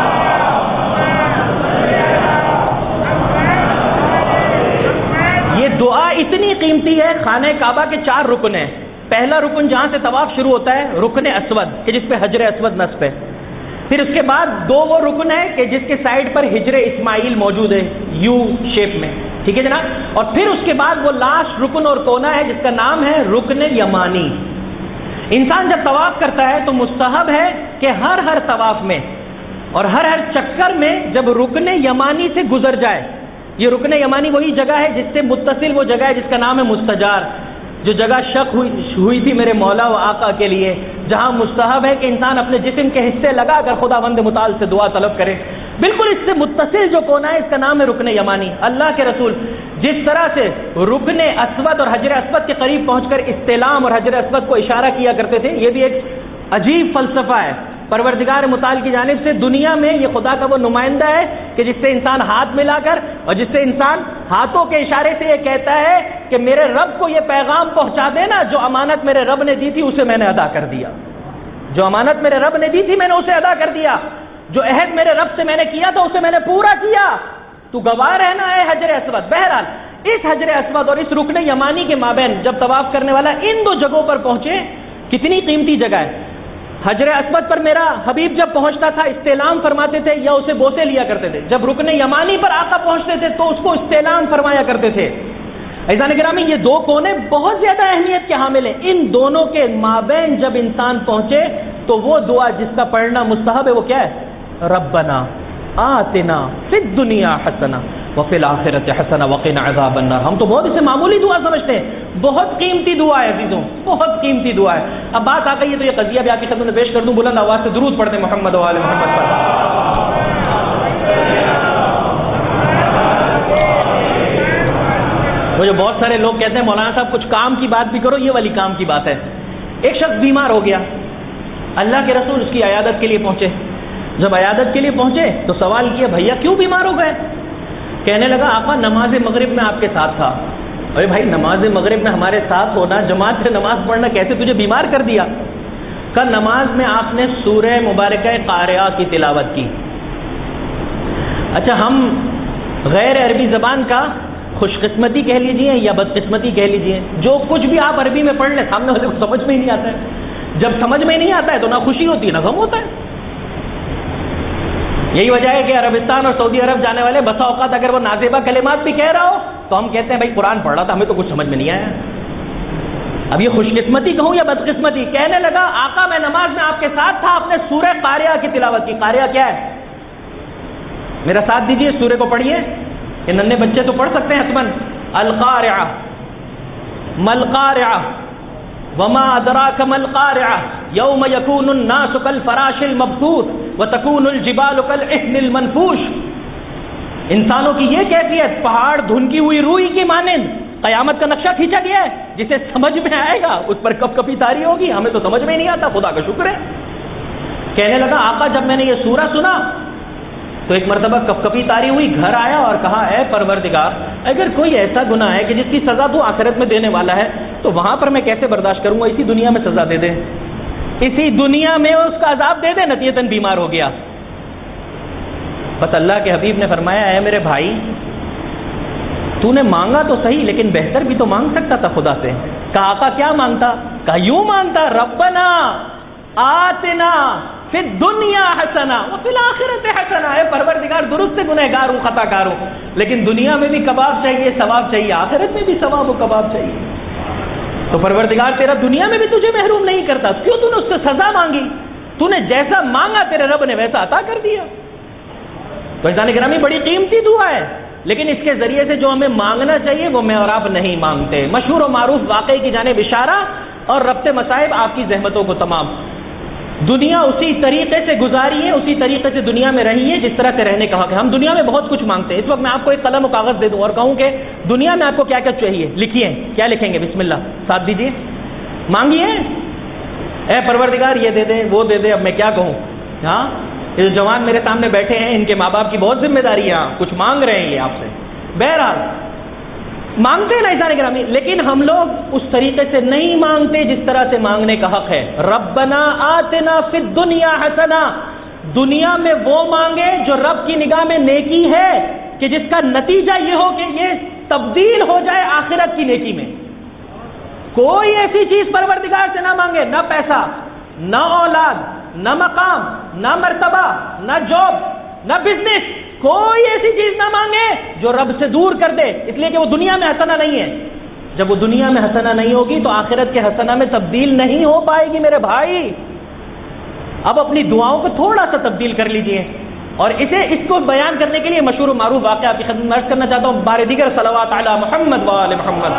یہ دعا اتنی قیمتی ہے. خانہ کعبہ کے چار رکن ہیں. پہلا رکن جہاں سے طواف شروع ہوتا ہے رکن اسود کہ جس پہ حجر اسود نصب ہے. پھر اس کے بعد دو وہ رکن ہے کہ جس کے سائڈ پر ہجر اسماعیل موجود ہے یو شیپ میں، ٹھیک ہے جناب. اور پھر اس کے بعد وہ لاسٹ رکن اور کونا ہے جس کا نام ہے رکن یمانی. انسان جب طواف کرتا ہے تو مستحب ہے کہ ہر ہر طواف میں اور ہر ہر چکر میں جب رکن یمانی سے گزر جائے. یہ رکن یمانی وہی جگہ ہے جس سے متصل وہ جگہ ہے جس کا نام ہے مستجار، جو جگہ شک ہوئی ہوئی تھی میرے مولا و آقا کے لیے، جہاں مستحب ہے کہ انسان اپنے جسم کے حصے لگا کر خدا بند متعال سے دعا طلب کرے. بالکل اس سے متصل جو کونا ہے اس کا نام ہے رکن یمانی. اللہ کے رسول جس طرح سے رکن اسود اور حجر اسود کے قریب پہنچ کر استلام اور حجر اسود کو اشارہ کیا کرتے تھے، یہ بھی ایک عجیب فلسفہ ہے پروردگار متعال کی جانب سے. دنیا میں یہ خدا کا وہ نمائندہ ہے کہ جس سے انسان ہاتھ ملا کر اور جس سے انسان ہاتھوں کے اشارے سے یہ کہتا ہے کہ میرے رب کو یہ پیغام پہنچا دینا، جو امانت میرے رب نے دی تھی اسے میں نے ادا کر دیا، جو امانت میرے رب نے دی تھی میں نے اسے ادا کر دیا، جو عہد میرے رب سے میں نے کیا تھا اسے میں نے پورا کیا، تو گواہ رہنا ہے حجر اسود. بہرحال اس حجر اسود اور اس رکن یمانی کے مابین جب طواف کرنے والا ان دو جگہوں پر پہنچے، کتنی قیمتی جگہ ہے۔ حجر اسود پر میرا حبیب جب پہنچتا تھا استعلام فرماتے تھے یا اسے بوسے لیا کرتے تھے، جب رکن یمانی پر آقا پہنچتے تھے تو اس کو استعلام فرمایا کرتے تھے۔ عزیزان گرامی، یہ دو کونے بہت زیادہ اہمیت کے حامل ہیں۔ ان دونوں کے مابین جب انسان پہنچے تو وہ دعا جس کا پڑھنا مستحب ہے وہ کیا ہے؟ ربنا آتنا فی الدنیا حسنہ وفی الآخرۃ حسنہ وقنا عذاب النار۔ ہم تو بہت اسے معمولی دعا سمجھتے ہیں، بہت قیمتی دعا ہے عزیزوں، بہت قیمتی دعا ہے۔ اب بات آ گئی ہے تو یہ قضیہ بھی آپ کی خدمت میں پیش کر دوں، بلند آواز سے درود پڑھتے ہیں محمد و آل محمد پر۔ وہ جو بہت سارے لوگ کہتے ہیں مولانا صاحب کچھ کام کی بات بھی کرو، یہ والی کام کی بات ہے۔ ایک شخص بیمار ہو گیا، اللہ کے رسول اس کی عیادت کے لیے پہنچے۔ جب عیادت کے لیے پہنچے تو سوال کیا بھیا کیوں بیمار ہو گئے؟ کہنے لگا آقا نماز مغرب میں آپ کے ساتھ تھا۔ ارے بھائی نماز مغرب میں ہمارے ساتھ ہونا، جماعت سے نماز پڑھنا کیسے تجھے بیمار کر دیا؟ کل نماز میں آپ نے سورہ مبارکہ قاریہ کی تلاوت کی۔ اچھا ہم غیر عربی زبان کا خوش قسمتی کہہ لیجئے یا بدقسمتی کہہ لیجئے، جو کچھ بھی آپ عربی میں پڑھ لیں سامنے والے کو سمجھ میں ہی نہیں آتا ہے۔ جب سمجھ میں نہیں آتا ہے تو نہ خوشی ہوتی ہے نہ غم ہوتا ہے۔ یہی وجہ ہے کہ عربستان اور سعودی عرب جانے والے بسا اوقات اگر وہ نازیبہ کلمات بھی کہہ رہا ہو تو ہم کہتے ہیں بھائی قرآن پڑھ رہا تھا ہمیں تو کچھ سمجھ میں نہیں آیا۔ اب یہ خوش قسمتی کہوں یا بدقسمتی؟ کہنے لگا آقا میں نماز میں آپ کے ساتھ تھا، آپ نے سورہ قاریہ کی تلاوت کی۔ قاریہ کیا ہے؟ میرا ساتھ دیجئے، سورہ کو پڑھیے، یہ ننھے بچے تو پڑھ سکتے ہیں حتماً۔ القارعہ ملقارعہ وما ادراک ملقارعہ یوم یکون الناس کالفراش المبثوث وتکون الجبال کالعہن المنفوش۔ انسانوں کی یہ کیفیت پہاڑ دھنکی ہوئی روئی کی مانند قیامت کا نقشہ کھینچا گیا ہے، جسے سمجھ میں آئے گا اس پر کب کبھی تاری ہوگی، ہمیں تو سمجھ میں نہیں آتا، خدا کا شکر ہے۔ کہنے لگا آقا جب میں نے یہ سورہ سنا تو ایک مرتبہ کپ کپی تاری ہوئی، گھر آیا اور کہا اے پروردگار اگر کوئی ایسا گناہ ہے کہ جس کی سزا تو آخرت میں دینے والا ہے تو وہاں پر میں کیسے برداشت کروں گا، اسی دنیا میں سزا دے دے، اسی دنیا میں اس کا عذاب دے دے۔ نتیجتاً بیمار ہو گیا۔ بس اللہ کے حبیب نے فرمایا اے میرے بھائی تو نے مانگا تو صحیح لیکن بہتر بھی تو مانگ سکتا تھا خدا سے۔ کہا آقا کیا مانگتا؟ کہا یوں مانگتا ربنا آتنا فی الدنیا حسنہ وفی الآخرۃ حسنہ۔ اے پروردگار درست سے گنہگار ہوں، خطا کار ہوں، لیکن دنیا میں بھی کباب چاہیے، ثواب چاہیے، آخرت میں بھی ثواب و کباب چاہیے۔ تو پروردگار تیرا دنیا میں بھی تجھے محروم نہیں کرتا، کیوں تو نے اس سے سزا مانگی؟ تو نے جیسا مانگا تیرے رب نے ویسا عطا کر دیا۔ تو عزیزان گرامی بڑی قیمتی دعا ہے، لیکن اس کے ذریعے سے جو ہمیں مانگنا چاہیے وہ میں اور آپ نہیں مانگتے۔ مشہور و معروف واقعے کی جانب اشارہ اور ربط مصائب آپ کی زحمتوں کو تمام۔ دنیا اسی طریقے سے گزاری ہے، اسی طریقے سے دنیا میں رہی ہے جس طرح سے رہنے کا حق ہے۔ ہم دنیا میں بہت کچھ مانگتے ہیں۔ اس وقت میں آپ کو ایک قلم و کاغذ دے دوں اور کہوں کہ دنیا میں آپ کو کیا کیا چاہیے لکھیے، کیا لکھیں گے؟ بسم اللہ ساتھ دیجیے، مانگیے۔ اے پروردگار یہ دے دے وہ دے دے، اب میں کیا کہوں؟ ہاں یہ جو جوان میرے سامنے بیٹھے ہیں ان کے ماں باپ کی بہت ذمہ داری ہے، کچھ مانگ رہے ہیں یہ آپ سے۔ بہرحال مانگتے ہیں نا عزیزان گرامی، لیکن ہم لوگ اس طریقے سے نہیں مانگتے جس طرح سے مانگنے کا حق ہے۔ ربنا آتنا فی الدنیا حسنہ، دنیا میں وہ مانگے جو رب کی نگاہ میں نیکی ہے کہ جس کا نتیجہ یہ ہو کہ یہ تبدیل ہو جائے آخرت کی نیکی میں۔ کوئی ایسی چیز پروردگار سے نہ مانگے، نہ پیسہ، نہ اولاد، نہ مقام، نہ مرتبہ، نہ جاب، نہ بزنس، کوئی ایسی چیز نہ مانگے جو رب سے دور کر دے، اس لیے کہ وہ دنیا میں حسنہ نہیں ہے۔ جب وہ دنیا میں حسنہ نہیں ہوگی تو آخرت کے حسنہ میں تبدیل نہیں ہو پائے گی میرے بھائی۔ اب اپنی دعاؤں کو تھوڑا سا تبدیل کر لیجئے، اور اسے اس کو بیان کرنے کے لیے مشہور و معروف واقعہ آپ کی خدمت میں عرض کرنا چاہتا ہوں۔ بار دیگر صلوات علی محمد و آل محمد۔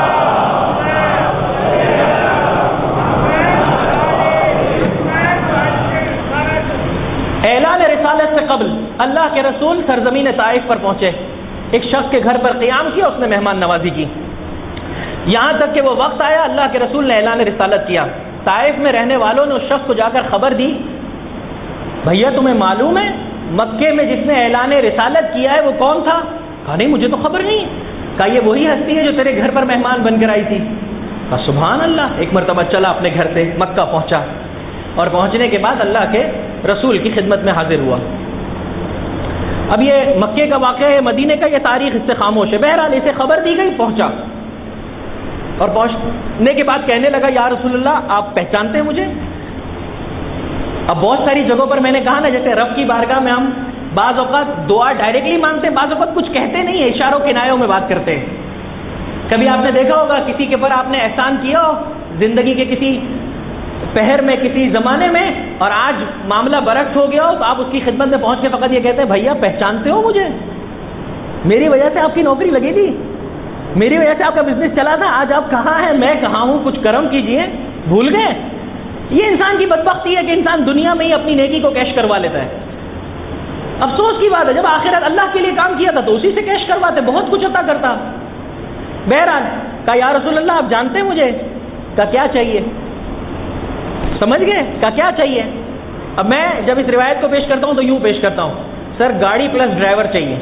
اعلان رسالت سے قبل اللہ کے رسول سرزمین طائف پر پہنچے، ایک شخص کے گھر پر قیام کیا، اس نے مہمان نوازی کی، یہاں تک کہ وہ وقت آیا اللہ کے رسول نے اعلان رسالت کیا۔ طائف میں رہنے والوں نے اس شخص کو جا کر خبر دی، بھیا تمہیں معلوم ہے مکے میں جس نے اعلان رسالت کیا ہے وہ کون تھا؟ کہا نہیں مجھے تو خبر نہیں۔ کہا یہ وہی ہستی ہے جو تیرے گھر پر مہمان بن کر آئی تھی۔ کہا سبحان اللہ۔ ایک مرتبہ چلا اپنے گھر سے مکہ پہنچا، اور پہنچنے کے بعد اللہ کے رسول کی خدمت میں حاضر ہوا۔ اب یہ مکے کا واقعہ ہے، مدینے کا یہ تاریخ اس سے خاموش ہے. بہرحال اسے خبر دی گئی، پہنچا، اور پہنچنے کے بعد کہنے لگا یا رسول اللہ آپ پہچانتے ہیں مجھے؟ اب بہت ساری جگہوں پر میں نے کہا نا، جیسے رب کی بارگاہ میں ہم بعض اوقات دعا ڈائریکٹلی مانگتے ہیں، بعض اوقات کچھ کہتے نہیں ہیں، اشاروں کنایوں میں بات کرتے ہیں. کبھی آپ نے دیکھا ہوگا کسی کے پر آپ نے احسان کیا ہو زندگی کے کسی پہر میں، کسی زمانے میں، اور آج معاملہ برعکس ہو گیا ہو، تو آپ اس کی خدمت میں پہنچ کے فقط یہ کہتے ہیں بھیا پہچانتے ہو مجھے؟ میری وجہ سے آپ کی نوکری لگی تھی، میری وجہ سے آپ کا بزنس چلا تھا، آج آپ کہاں ہیں، میں کہاں ہوں، کچھ کرم کیجئے. بھول گئے؟ یہ انسان کی بدبختی ہے کہ انسان دنیا میں ہی اپنی نیکی کو کیش کروا لیتا ہے. افسوس کی بات ہے، جب آخرت اللہ کے لیے کام کیا تھا تو اسی سے کیش کرواتے، بہت کچھ عطا کرتا. بہرحال کہا یا رسول اللہ آپ جانتے ہیں مجھے؟ کہا کیا چاہیے؟ سمجھ گئے؟ کہا کیا چاہیے؟ اب میں جب اس روایت کو پیش کرتا ہوں تو یوں پیش کرتا ہوں، سر گاڑی پلس ڈرائیور چاہیے،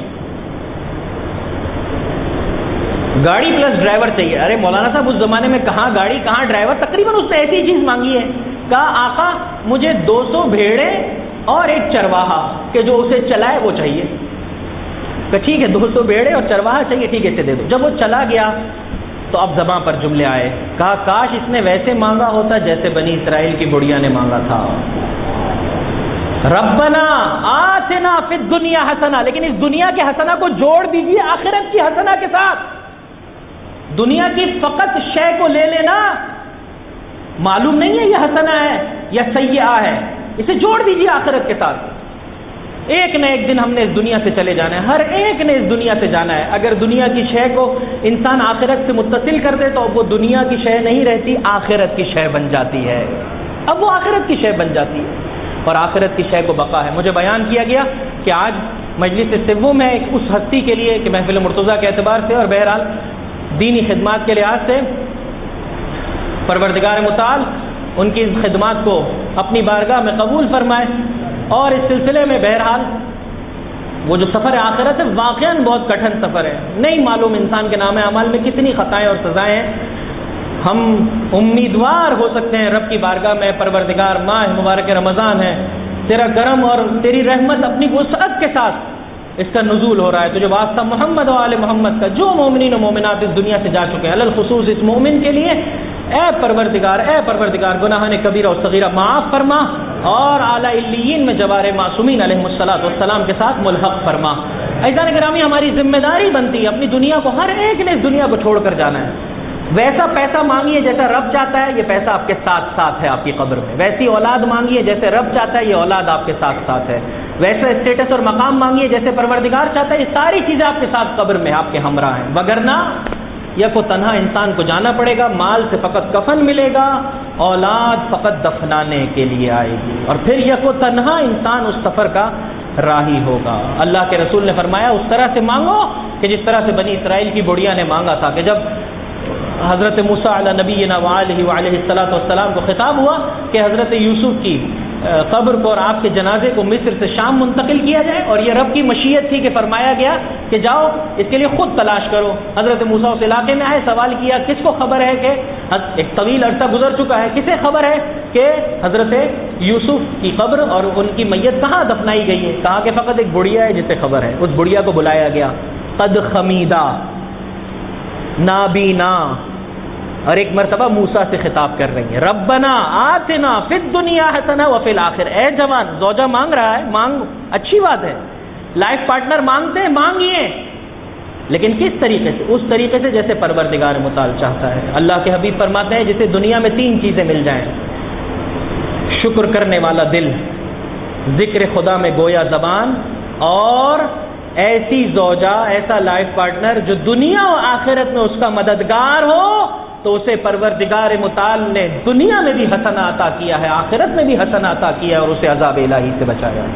گاڑی پلس ڈرائیور چاہیے. ارے مولانا صاحب اس زمانے میں کہاں گاڑی کہاں ڈرائیور، تقریباً اس نے ایسی چیز مانگی ہے. کہا آقا مجھے دو سو بھیڑے اور ایک چرواہا کہ جو اسے چلائے وہ چاہیے. کہ ٹھیک ہے دو سو بھیڑے اور چرواہا چاہیے، ٹھیک ہے اسے دے دو. جب وہ چلا گیا تو اب زباں پر جملے آئے. کہا کاش اس نے ویسے مانگا ہوتا جیسے بنی اسرائیل کی بڑھیا نے مانگا تھا، ربنا آتنا فی الدنیا حسنہ. لیکن اس دنیا کے حسنہ کو جوڑ دیجیے آخرت کی حسنہ کے ساتھ. دنیا کی فقط شے کو لے لینا معلوم نہیں ہے یہ حسنہ ہے یا سیئہ ہے، اسے جوڑ دیجیے آخرت کے ساتھ. ایک نہ ایک دن ہم نے اس دنیا سے چلے جانا ہے، ہر ایک نے اس دنیا سے جانا ہے. اگر دنیا کی شے کو انسان آخرت سے متصل کر دے تو اب وہ دنیا کی شے نہیں رہتی، آخرت کی شے بن جاتی ہے. اب وہ آخرت کی شے بن جاتی ہے اور آخرت کی شے کو بقا ہے. مجھے بیان کیا گیا کہ آج مجلس سوم ہے ایک اس ہستی کے لیے کہ محفل مرتضیٰ کے اعتبار سے اور بہرحال دینی خدمات کے لحاظ سے پروردگار متعال ان کی خدمات کو اپنی بارگاہ میں قبول فرمائے. اور اس سلسلے میں بہرحال وہ جو سفر آخرت ہے واقعاً بہت کٹھن سفر ہے. نہیں معلوم انسان کے نام اعمال میں کتنی خطائیں اور سزائیں ہیں. ہم امیدوار ہو سکتے ہیں رب کی بارگاہ میں، پروردگار ماہ مبارک رمضان ہے، تیرا کرم اور تیری رحمت اپنی وسعت کے ساتھ اس کا نزول ہو رہا ہے. تو جو واسطہ محمد و آل محمد کا جو مومنین و مومنات اس دنیا سے جا چکے ہیں، علی الخصوص اس مومن کے لیے اے پروردگار اے پروردگار گناہان کبیرہ و صغیرہ معاف فرما اور اعلیٰ علیین میں جوار معصومین علیہم الصلاۃ والسلام کے ساتھ ملحق فرما. عزیزان گرامی ہماری ذمہ داری بنتی ہے اپنی دنیا کو، ہر ایک نے اس دنیا کو چھوڑ کر جانا ہے. ویسا پیسہ مانگیے جیسا رب چاہتا ہے، یہ پیسہ آپ کے ساتھ ساتھ ہے آپ کی قبر میں. ویسی اولاد مانگیے جیسے رب چاہتا ہے، یہ اولاد آپ کے ساتھ ساتھ ہے. ویسا اسٹیٹس اور مقام مانگیے جیسے پروردگار چاہتا ہے، یہ ساری چیزیں آپ کے ساتھ قبر میں آپ کے ہمراہ ہیں. وگرنہ یا کو تنہا انسان کو جانا پڑے گا، مال سے فقط کفن ملے گا، اولاد فقط دفنانے کے لیے آئے گی، اور پھر یا کو تنہا انسان اس سفر کا راہی ہوگا. اللہ کے رسول نے فرمایا اس طرح سے مانگو کہ جس طرح سے بنی اسرائیل کی بڑھیا نے مانگا تھا. کہ جب حضرت موسیٰ علی نبینا وعلیہ وعلیہ الصلاۃ والسلام کو خطاب ہوا کہ حضرت یوسف کی قبر کو اور آپ کے جنازے کو مصر سے شام منتقل کیا جائے، اور یہ رب کی مشیت تھی کہ فرمایا گیا کہ جاؤ اس کے لیے خود تلاش کرو. حضرت موسیٰ اس علاقے میں آئے، سوال کیا کس کو خبر ہے کہ ایک طویل عرصہ گزر چکا ہے، کسے خبر ہے کہ حضرت یوسف کی قبر اور ان کی میت کہاں دفنائی گئی ہے؟ کہا کہ فقط ایک بڑھیا ہے جسے خبر ہے. اس بڑھیا کو بلایا گیا، قد خمیدہ نابینا، اور ایک مرتبہ موسیٰ سے خطاب کر رہی ہیں، ربنا آتنا فی الدنیا حسنہ وفی الآخرہ. اے جوان، زوجہ مانگ رہا ہے، مانگ، اچھی بات ہے، لائف پارٹنر مانگتے ہیں، مانگیے، لیکن کس طریقے سے؟ اس طریقے سے جیسے پروردگار متعال چاہتا ہے. اللہ کے حبیب فرماتے ہیں جسے دنیا میں تین چیزیں مل جائیں، شکر کرنے والا دل، ذکر خدا میں گویا زبان، اور ایسی زوجہ، ایسا لائف پارٹنر جو دنیا و آخرت میں اس کا مددگار ہو، تو اسے پروردگار متعال نے دنیا میں بھی حسنہ عطا کیا ہے، آخرت میں بھی حسنہ عطا کیا ہے، اور اسے عذاب الہی سے بچایا،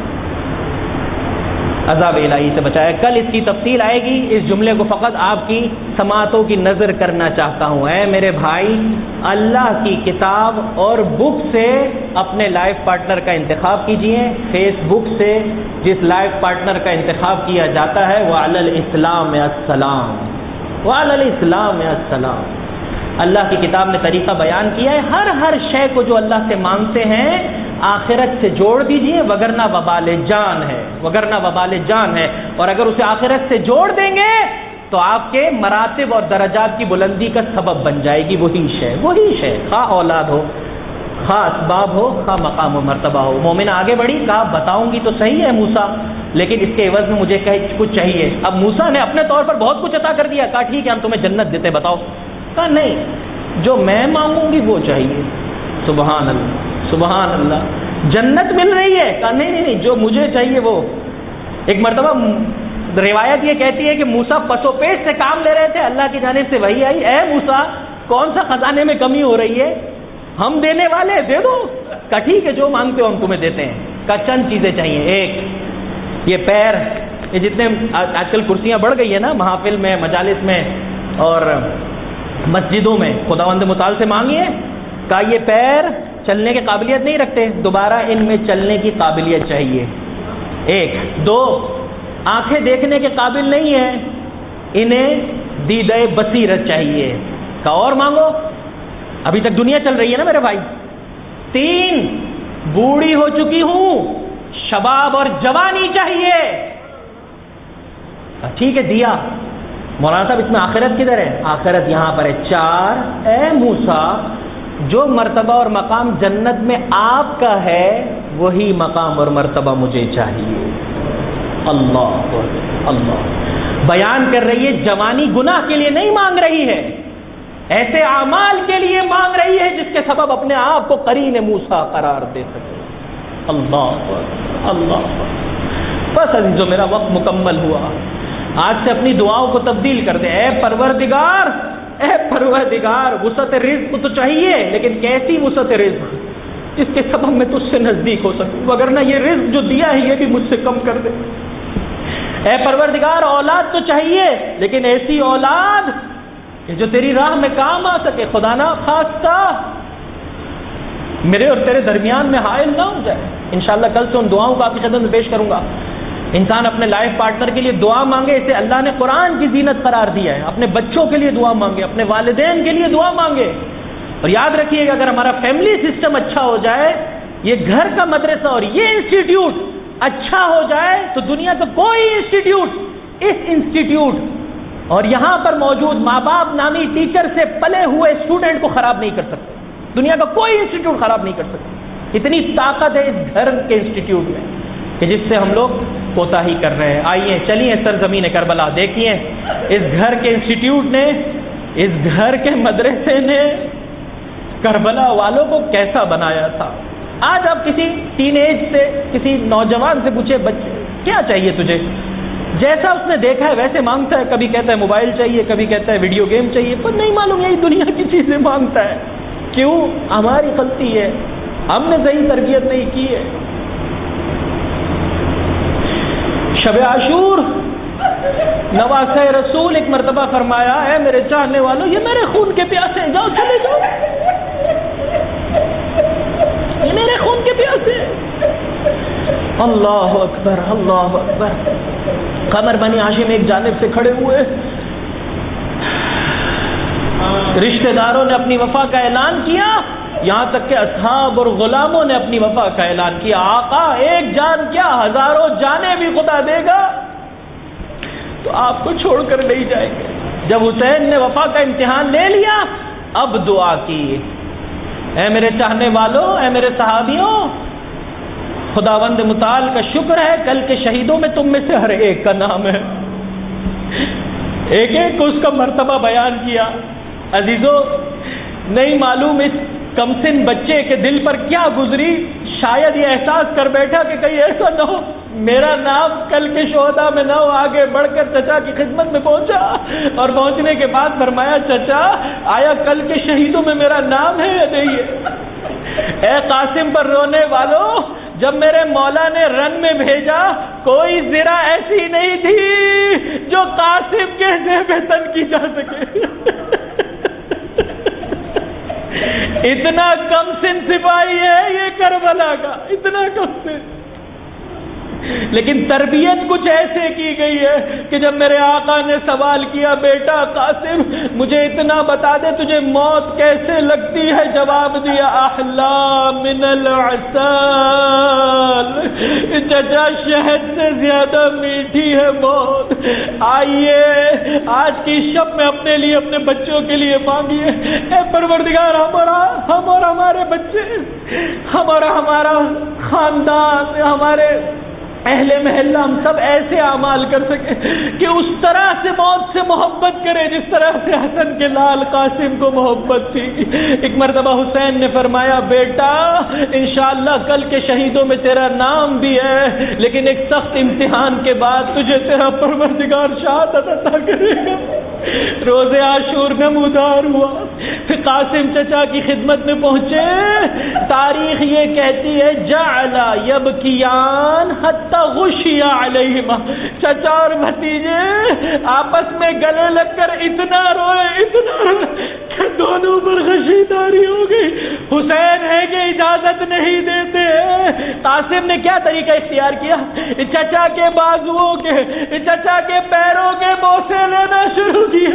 عذاب الہی سے بچایا. کل اس کی تفصیل آئے گی. اس جملے کو فقط آپ کی سماعتوں کی نظر کرنا چاہتا ہوں. اے میرے بھائی، اللہ کی کتاب اور بک سے اپنے لائف پارٹنر کا انتخاب کیجئے. فیس بک سے جس لائف پارٹنر کا انتخاب کیا جاتا ہے وہ علی الاسلام السلام، وہ علی الاسلام السلام. اللہ کی کتاب نے طریقہ بیان کیا ہے، ہر ہر شے کو جو اللہ سے مانگتے ہیں آخرت سے جوڑ دیجئے وگرنہ وبال جان ہے، وگرنہ وبال جان ہے۔ اور اگر اسے آخرت سے جوڑ دیں گے تو آپ کے مراتب اور درجات کی بلندی کا سبب بن جائے گی وہی شے، وہی شے، خواہ اولاد ہو، خواہ اسباب ہو، خواہ مقام و مرتبہ ہو۔ مومن آگے بڑھی، کہا بتاؤں گی تو صحیح ہے موسیٰ، لیکن اس کے عوض میں مجھے کچھ چاہیے۔ اب موسیٰ نے اپنے طور پر بہت کچھ عطا کر دیا، کہا ٹھیک ہے ہم تمہیں جنت دیتے، بتاؤ۔ کہا نہیں، جو میں مانگوں گی وہ چاہیے۔ سبحان اللہ، سبحان اللہ، جنت مل رہی ہے؟ کہا نہیں نہیں نہیں، جو مجھے چاہیے وہ۔ ایک مرتبہ روایت یہ کہتی ہے کہ موسیٰ پسو پیش سے کام لے رہے تھے، اللہ کی جانب سے وحی آئی، اے موسیٰ کون سا خزانے میں کمی ہو رہی ہے، ہم دینے والے، دے دو۔ کہا ٹھیک ہے جو مانگتے ہو ہم تمہیں دیتے ہیں۔ کہا چند چیزیں چاہیے، ایک یہ پیر، یہ جتنے آج کل کرسیاں بڑھ گئی ہیں نا محافل میں، مجالس میں اور مسجدوں میں، خداوند متعال سے مانگیے۔ کہا یہ پیر چلنے کی قابلیت نہیں رکھتے، دوبارہ ان میں چلنے کی قابلیت چاہیے، ایک۔ دو، آنکھیں دیکھنے کے قابل نہیں ہیں، انہیں دیدہ بصیرت چاہیے۔ کہا اور مانگو، ابھی تک دنیا چل رہی ہے نا میرے بھائی۔ تین، بوڑھی ہو چکی ہوں، شباب اور جوانی چاہیے۔ ٹھیک ہے دیا۔ مولانا صاحب اس میں آخرت کدھر ہے؟ آخرت یہاں پر ہے۔ چار، اے موسیٰ جو مرتبہ اور مقام جنت میں آپ کا ہے وہی مقام اور مرتبہ مجھے چاہیے۔ اللہ اللہ بیان کر رہی ہے، جوانی گناہ کے لیے نہیں مانگ رہی ہے، ایسے اعمال کے لیے مانگ رہی ہے جس کے سبب اپنے آپ کو قرین موسیٰ قرار دے سکے۔ اللہ اللہ بس عزیزو میرا وقت مکمل ہوا، آج سے اپنی دعاؤں کو تبدیل کر دے۔ اے پروردگار، اے پروردگار، وسعت رزق تو چاہیے لیکن کیسی وسعت رزق جس کے سبب میں تجھ سے نزدیک ہو سکوں، وگرنہ یہ رزق جو دیا ہے یہ بھی مجھ سے کم کر دے۔ اے پروردگار اولاد تو چاہیے لیکن ایسی اولاد کہ جو تیری راہ میں کام آ سکے، خدا نہ خواستہ میرے اور تیرے درمیان میں حائل نہ ہو جائے۔ انشاءاللہ کل سے ان دعاؤں کو آپ کی خدمت میں پیش کروں گا۔ انسان اپنے لائف پارٹنر کے لیے دعا مانگے، اسے اللہ نے قرآن کی زینت قرار دیا ہے۔ اپنے بچوں کے لیے دعا مانگے، اپنے والدین کے لیے دعا مانگے، اور یاد رکھیے گا اگر ہمارا فیملی سسٹم اچھا ہو جائے، یہ گھر کا مدرسہ اور یہ انسٹیٹیوٹ اچھا ہو جائے تو دنیا کا کوئی انسٹیٹیوٹ اس انسٹیٹیوٹ اور یہاں پر موجود ماں باپ نامی ٹیچر سے پلے ہوئے اسٹوڈنٹ کو خراب نہیں کر سکتے۔ دنیا کا کوئی انسٹیٹیوٹ خراب نہیں کر سکتا۔ اتنی طاقت ہے اس گھر کے انسٹیٹیوٹ میں کہ جس سے ہم لوگ کوتاہی کر رہے ہیں۔ آئیے چلیے سرزمین کربلا دیکھیے اس گھر کے انسٹیٹیوٹ نے، اس گھر کے مدرسے نے کربلا والوں کو کیسا بنایا تھا۔ آج آپ کسی ٹین ایج سے، کسی نوجوان سے پوچھے بچے کیا چاہیے تجھے، جیسا اس نے دیکھا ہے ویسے مانگتا ہے۔ کبھی کہتا ہے موبائل چاہیے، کبھی کہتا ہے ویڈیو گیم چاہیے، پر نہیں معلوم یہی دنیا کی چیزیں مانگتا ہے۔ کیوں؟ ہماری غلطی ہے، ہم نے صحیح تربیت نہیں کی ہے۔ شب عاشور نواسہ رسول ایک مرتبہ فرمایا، اے میرے چاہنے والوں یہ میرے خون کے پیاسے ہیں، جاؤ چلے جاؤ، یہ میرے خون کے پیاسے ہیں۔ اللہ اکبر، اللہ اکبر۔ قمر بنی ہاشم ایک جانب سے کھڑے ہوئے، رشتہ داروں نے اپنی وفا کا اعلان کیا، یہاں تک کہ اصحاب اور غلاموں نے اپنی وفا کا اعلان کیا۔ آقا ایک جان کیا ہزاروں جانیں بھی خدا دے گا تو آپ کو چھوڑ کر نہیں جائیں گے۔ جب حسین نے وفا کا امتحان لے لیا اب دعا کی، اے میرے چاہنے والوں، اے میرے صحابیوں، خداوند متعال کا شکر ہے کل کے شہیدوں میں تم میں سے ہر ایک کا نام ہے۔ ایک ایک کو اس کا مرتبہ بیان کیا۔ عزیزو نہیں معلوم اس کمسن بچے کے دل پر کیا گزری، شاید یہ احساس کر بیٹھا کہ کہیں ایسا نہ ہو میرا نام کل کے شہداء میں نہ ہو۔ آگے بڑھ کر چچا کی خدمت میں پہنچا اور پہنچنے کے بعد فرمایا، چچا آیا کل کے شہیدوں میں میرا نام ہے یا نہیں ہے؟ اے قاسم پر رونے والوں، جب میرے مولا نے رن میں بھیجا کوئی ذرا ایسی نہیں تھی جو قاسم کے زیب تن کی جا سکے۔ اتنا کم سن سپاہی ہے یہ کربلا کا، اتنا کم سن۔ لیکن تربیت کچھ ایسے کی گئی ہے کہ جب میرے آقا نے سوال کیا بیٹا قاسم مجھے اتنا بتا دے تجھے موت کیسے لگتی ہے، جواب دیا احلا من العسل، چچا شہد سے زیادہ میٹھی ہے موت۔ آئیے آج کی شب میں اپنے لیے اپنے بچوں کے لیے مانگیے، اے پروردگار ہمارا ہم اور ہمارے بچے، ہمارا ہمارا خاندان، ہمارے اہل محلہ ہم سب ایسے اعمال کر سکے کہ اس طرح سے موت سے محبت کرے جس طرح سے حسن کے لال قاسم کو محبت تھی۔ ایک مرتبہ حسین نے فرمایا بیٹا انشاءاللہ کل کے شہیدوں میں تیرا نام بھی ہے، لیکن ایک سخت امتحان کے بعد تجھے تیرا پروردگار شہادت عطا کرے گا۔ روز عاشور نمودار ہوا، پھر قاسم چچا کی خدمت میں پہنچے۔ تاریخ یہ کہتی ہے جعل یبکیان حتی غشی علیہما، چچا اور بھتیجے آپس میں گلے لگ کر اتنا روئے اتنا روئے کہ دونوں پر غشیداری ہو گئی۔ حسین ہے کہ اجازت نہیں دیتے، قاسم نے کیا طریقہ اختیار کیا، چچا کے بازوؤں کے چچا کے پیروں کے بوسے لینا شروع کیے۔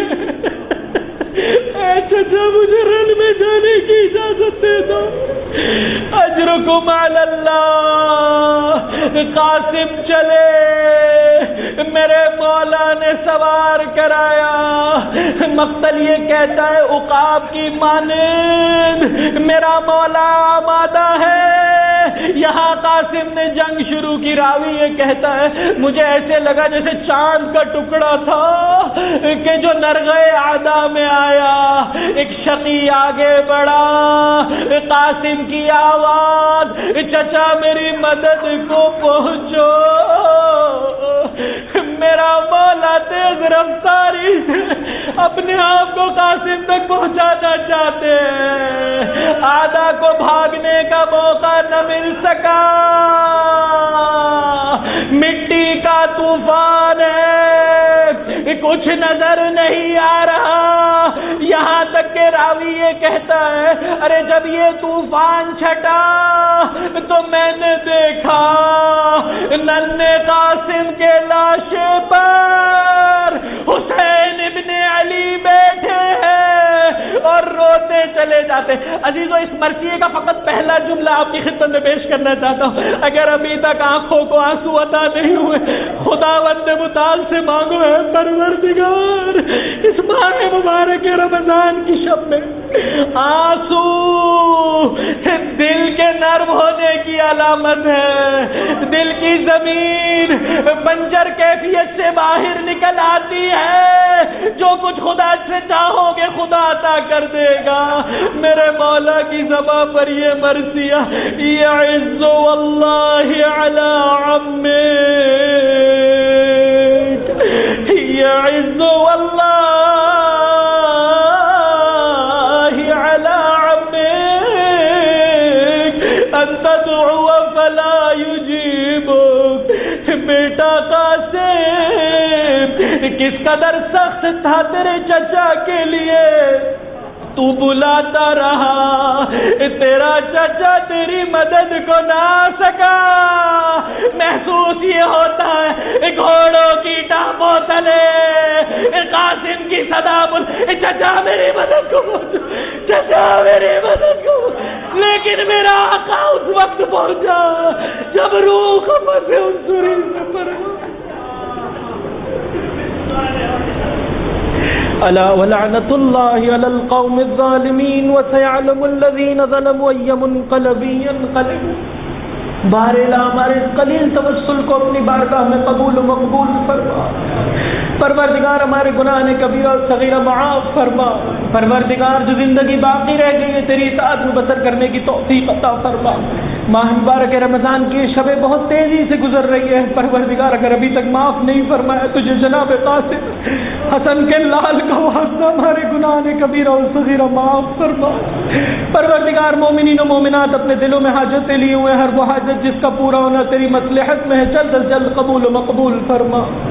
اے چچا مجھے رن میں جانے کی اجازت دے دو، اجرکم علی اللہ۔ قاسم چلے، میرے مولا نے سوار کرایا۔ مقتل یہ کہتا ہے عقاب کی مانند میرا مولا آمادہ ہے۔ یہاں قاسم نے جنگ شروع کی، راوی یہ کہتا ہے مجھے ایسے لگا جیسے چاند کا ٹکڑا تھا کہ جو نرغے عدا میں آیا۔ ایک شقی آگے بڑھا، قاسم کی آواز چچا میری مدد کو پہنچو۔ میرا مولا تیز رفتاری سے اپنے آپ کو قاسم تک پہنچانا چاہتے ہیں، آدھا کو بھاگنے کا موقع نہ مل سکا۔ مٹی کا طوفان ہے، کچھ نظر نہیں آ رہا، یہاں تک کہ راوی یہ کہتا ہے ارے جب یہ طوفان چھٹا تو میں نے دیکھا ننھے قاسم کے لاشے پر حسین ابن علی بیٹھے ہیں اور روتے چلے جاتے۔ عزیزو اس مرثیے کا فقط پہلا جملہ آپ کی خدمت میں پیش کرنا چاہتا ہوں، اگر ابھی تک آنکھوں کو آنسو عطا نہیں ہوئے خداوند متعال سے مانگو ہے پروردگار اس ماہ مبارک رمضان کی شب میں آنسو دل کے نرم ہونے کی علامت ہے، دل کی زمین بنجر کیفیت سے باہر نکل آتی ہے، جو کچھ خدا سے چاہو گے خدا عطا کر دے گا۔ میرے مولا کی زبان پر یہ مرثیہ یعز واللہ علی عمک یعز واللہ علی عمک ان تدعو فلا یجیبک۔ بیٹا قاسم کس قدر سخت تھا تیرے چچا کے لیے، تو بلاتا رہا، تیرا چچا تیری مدد کو نہ آ سکا۔ محسوس یہ ہوتا ہے گھوڑوں کی ٹانپوں تلے قاسم کی صدا بول چچا میری مدد کو، چچا میری مدد کو، لیکن میرا آقا اس وقت پہنچا جب روح خبر سے انصری سے پر الا ولعنت اللہ علی القوم الظالمین وسيعلم الذین ظلموا ای منقلب ینقلبون۔ بارلا ہمارے قلیل توسل کو اپنی بارگاہ میں قبول و مقبول فرما، پروردگار ہمارے گناہ کبیرہ اور صغیرہ معاف فرما، پروردگار جو زندگی باقی رہ گئی ہے تیری اطاعت میں بسر کرنے کی توفیق عطا فرما۔ ماہ مبارک رمضان کی شبیں بہت تیزی سے گزر رہی ہے، پروردگار اگر ابھی تک معاف نہیں فرمایا تجھے جناب قاسم حسن کے لال کا واسطہ ہمارے گناہ کبیرہ اور صغیرہ معاف فرما۔ پروردگار مومنین و مومنات اپنے دلوں میں حاجتیں لیے ہوئے، ہر وہ حاجت جس کا پورا ہونا تیری مصلحت میں ہے جلد از جلد قبول و مقبول فرما۔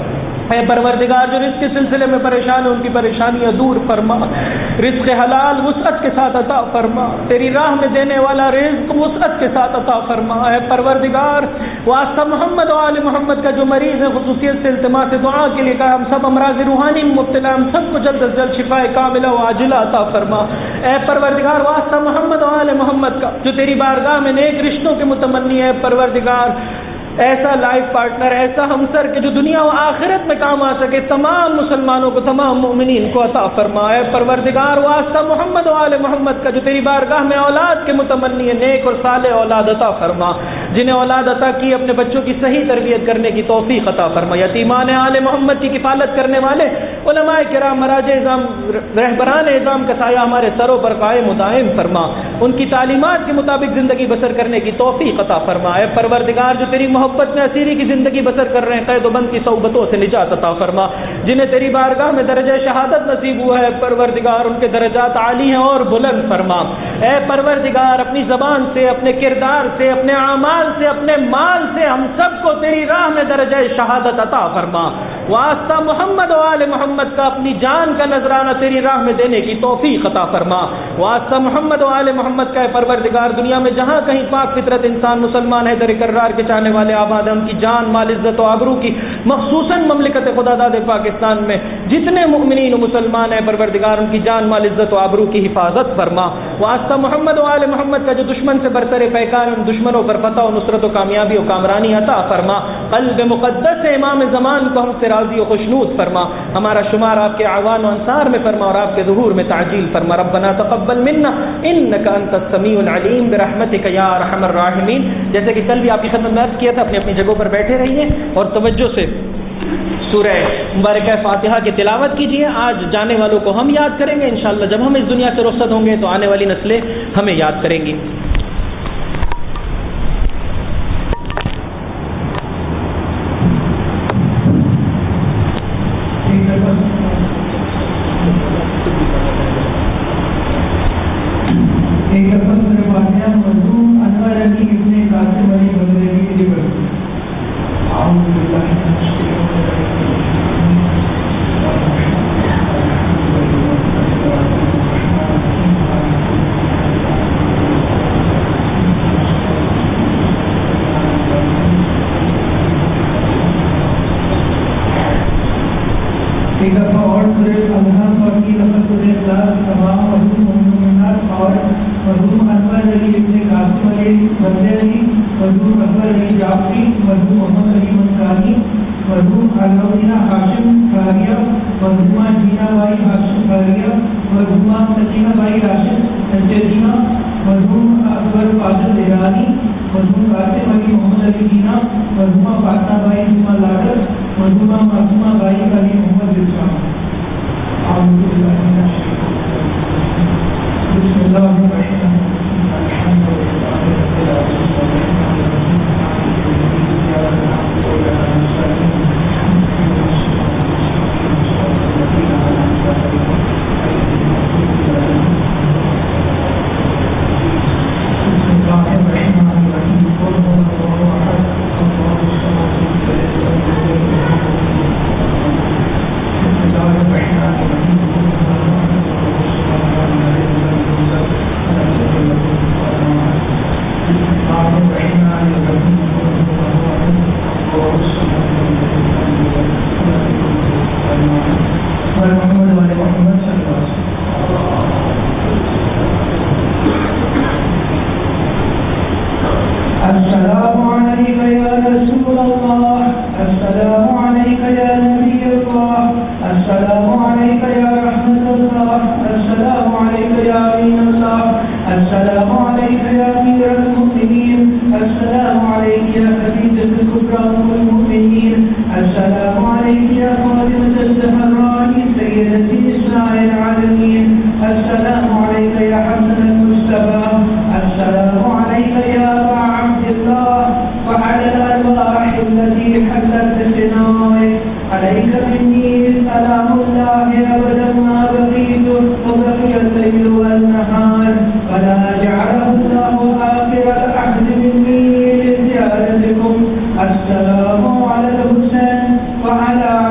اے پروردگار جو رزق کے سلسلے میں پریشان ہیں ان کی پریشانیاں دور فرما، رزق حلال وسعت کے ساتھ عطا فرما، تیری راہ میں دینے والا رزق وسعت کے ساتھ عطا فرما۔ اے پروردگار واسطہ محمد و آل محمد کا جو مریض ہے خصوصیت سے التماس دعا کے لیے کہا، ہم سب امراض روحانی میں مبتلا، ہم سب کو جلد از جلد شفا کاملہ و عاجلہ عطا فرما۔ اے پروردگار واسطہ محمد و آل محمد کا جو تیری بارگاہ میں نیک رشتوں کے متمنی ہے، پروردگار ایسا لائف پارٹنر، ایسا ہمسر کہ جو دنیا و آخرت میں کام آ سکے، تمام مسلمانوں کو، تمام مؤمنین کو عطا فرما۔ اے پروردگار واسطہ محمد و آل محمد کا جو تیری بارگاہ میں اولاد کے متمنی ہے، نیک اور صالح اولاد عطا فرما، جنہیں اولاد عطا کی اپنے بچوں کی صحیح تربیت کرنے کی توفیق عطا فرما۔ یتیمان آل محمد کی کفالت کرنے والے علماء کرام، مراجع اعظام، رہبران اعظام کا سایہ ہمارے سروں پر قائم و دائم فرما، ان کی تعلیمات کے مطابق زندگی بسر کرنے کی توفیق عطا فرما۔ اے پروردگار جو تیری محبت میں اسیری کی زندگی بسر کر رہے ہیں، قید و بند کی صحبتوں سے نجات عطا فرما، جنہیں تیری بارگاہ میں درجہ شہادت نصیب ہوا ہے، پروردگار ان کے درجات عالی ہیں اور بلند فرما۔ اے پروردگار اپنی زبان سے، اپنے کردار سے، اپنے اعمال سے، اپنے مال سے ہم سب کو تیری راہ میں درجہ شہادت عطا فرما۔ واسطہ محمد و آل محمد کا اپنی جان کا نذرانہ تیری راہ میں دینے کی توفیق عطا فرما۔ واسطہ محمد و آل محمد کا پروردگار دنیا میں جہاں کہیں پاک فطرت انسان مسلمان ہے، در کرار کے چاہنے والے آباد ہیں، ان کی جان مال عزت و آبرو کی مخصوصاً مملکت خدا داد پاکستان میں جتنے مؤمنین و مسلمان ہیں، پروردگار ان کی جان مال عزت و آبرو کی حفاظت فرما۔ واسطہ محمد و آل محمد کا جو دشمن سے برتر پیکار ان دشمنوں پر فتح و نصرت و کامیابی و کامرانی عطا فرما۔ قلب مقدس امام زمان کو ہم سے راضی و خوشنود فرما، ہمارا شمار آپ کے اعوان و انصار میں فرما اور آپ کے ظہور میں تعجیل فرما۔ ربنا تقبل منا انک انت السمیع العلیم برحمتک یا ارحم الراحمین۔ جیسے کہ کل بھی آپ کی خدمت میں عرض کیا تھا، اپنی اپنی جگہوں پر بیٹھے رہیے اور توجہ سے سورہ مبارکہ فاتحہ کی تلاوت کیجیے۔ آج جانے والوں کو ہم یاد کریں گے، انشاءاللہ جب ہم اس دنیا سے رخصت ہوں گے تو آنے والی نسلیں ہمیں یاد کریں گی۔ السلام على الحسين وعلى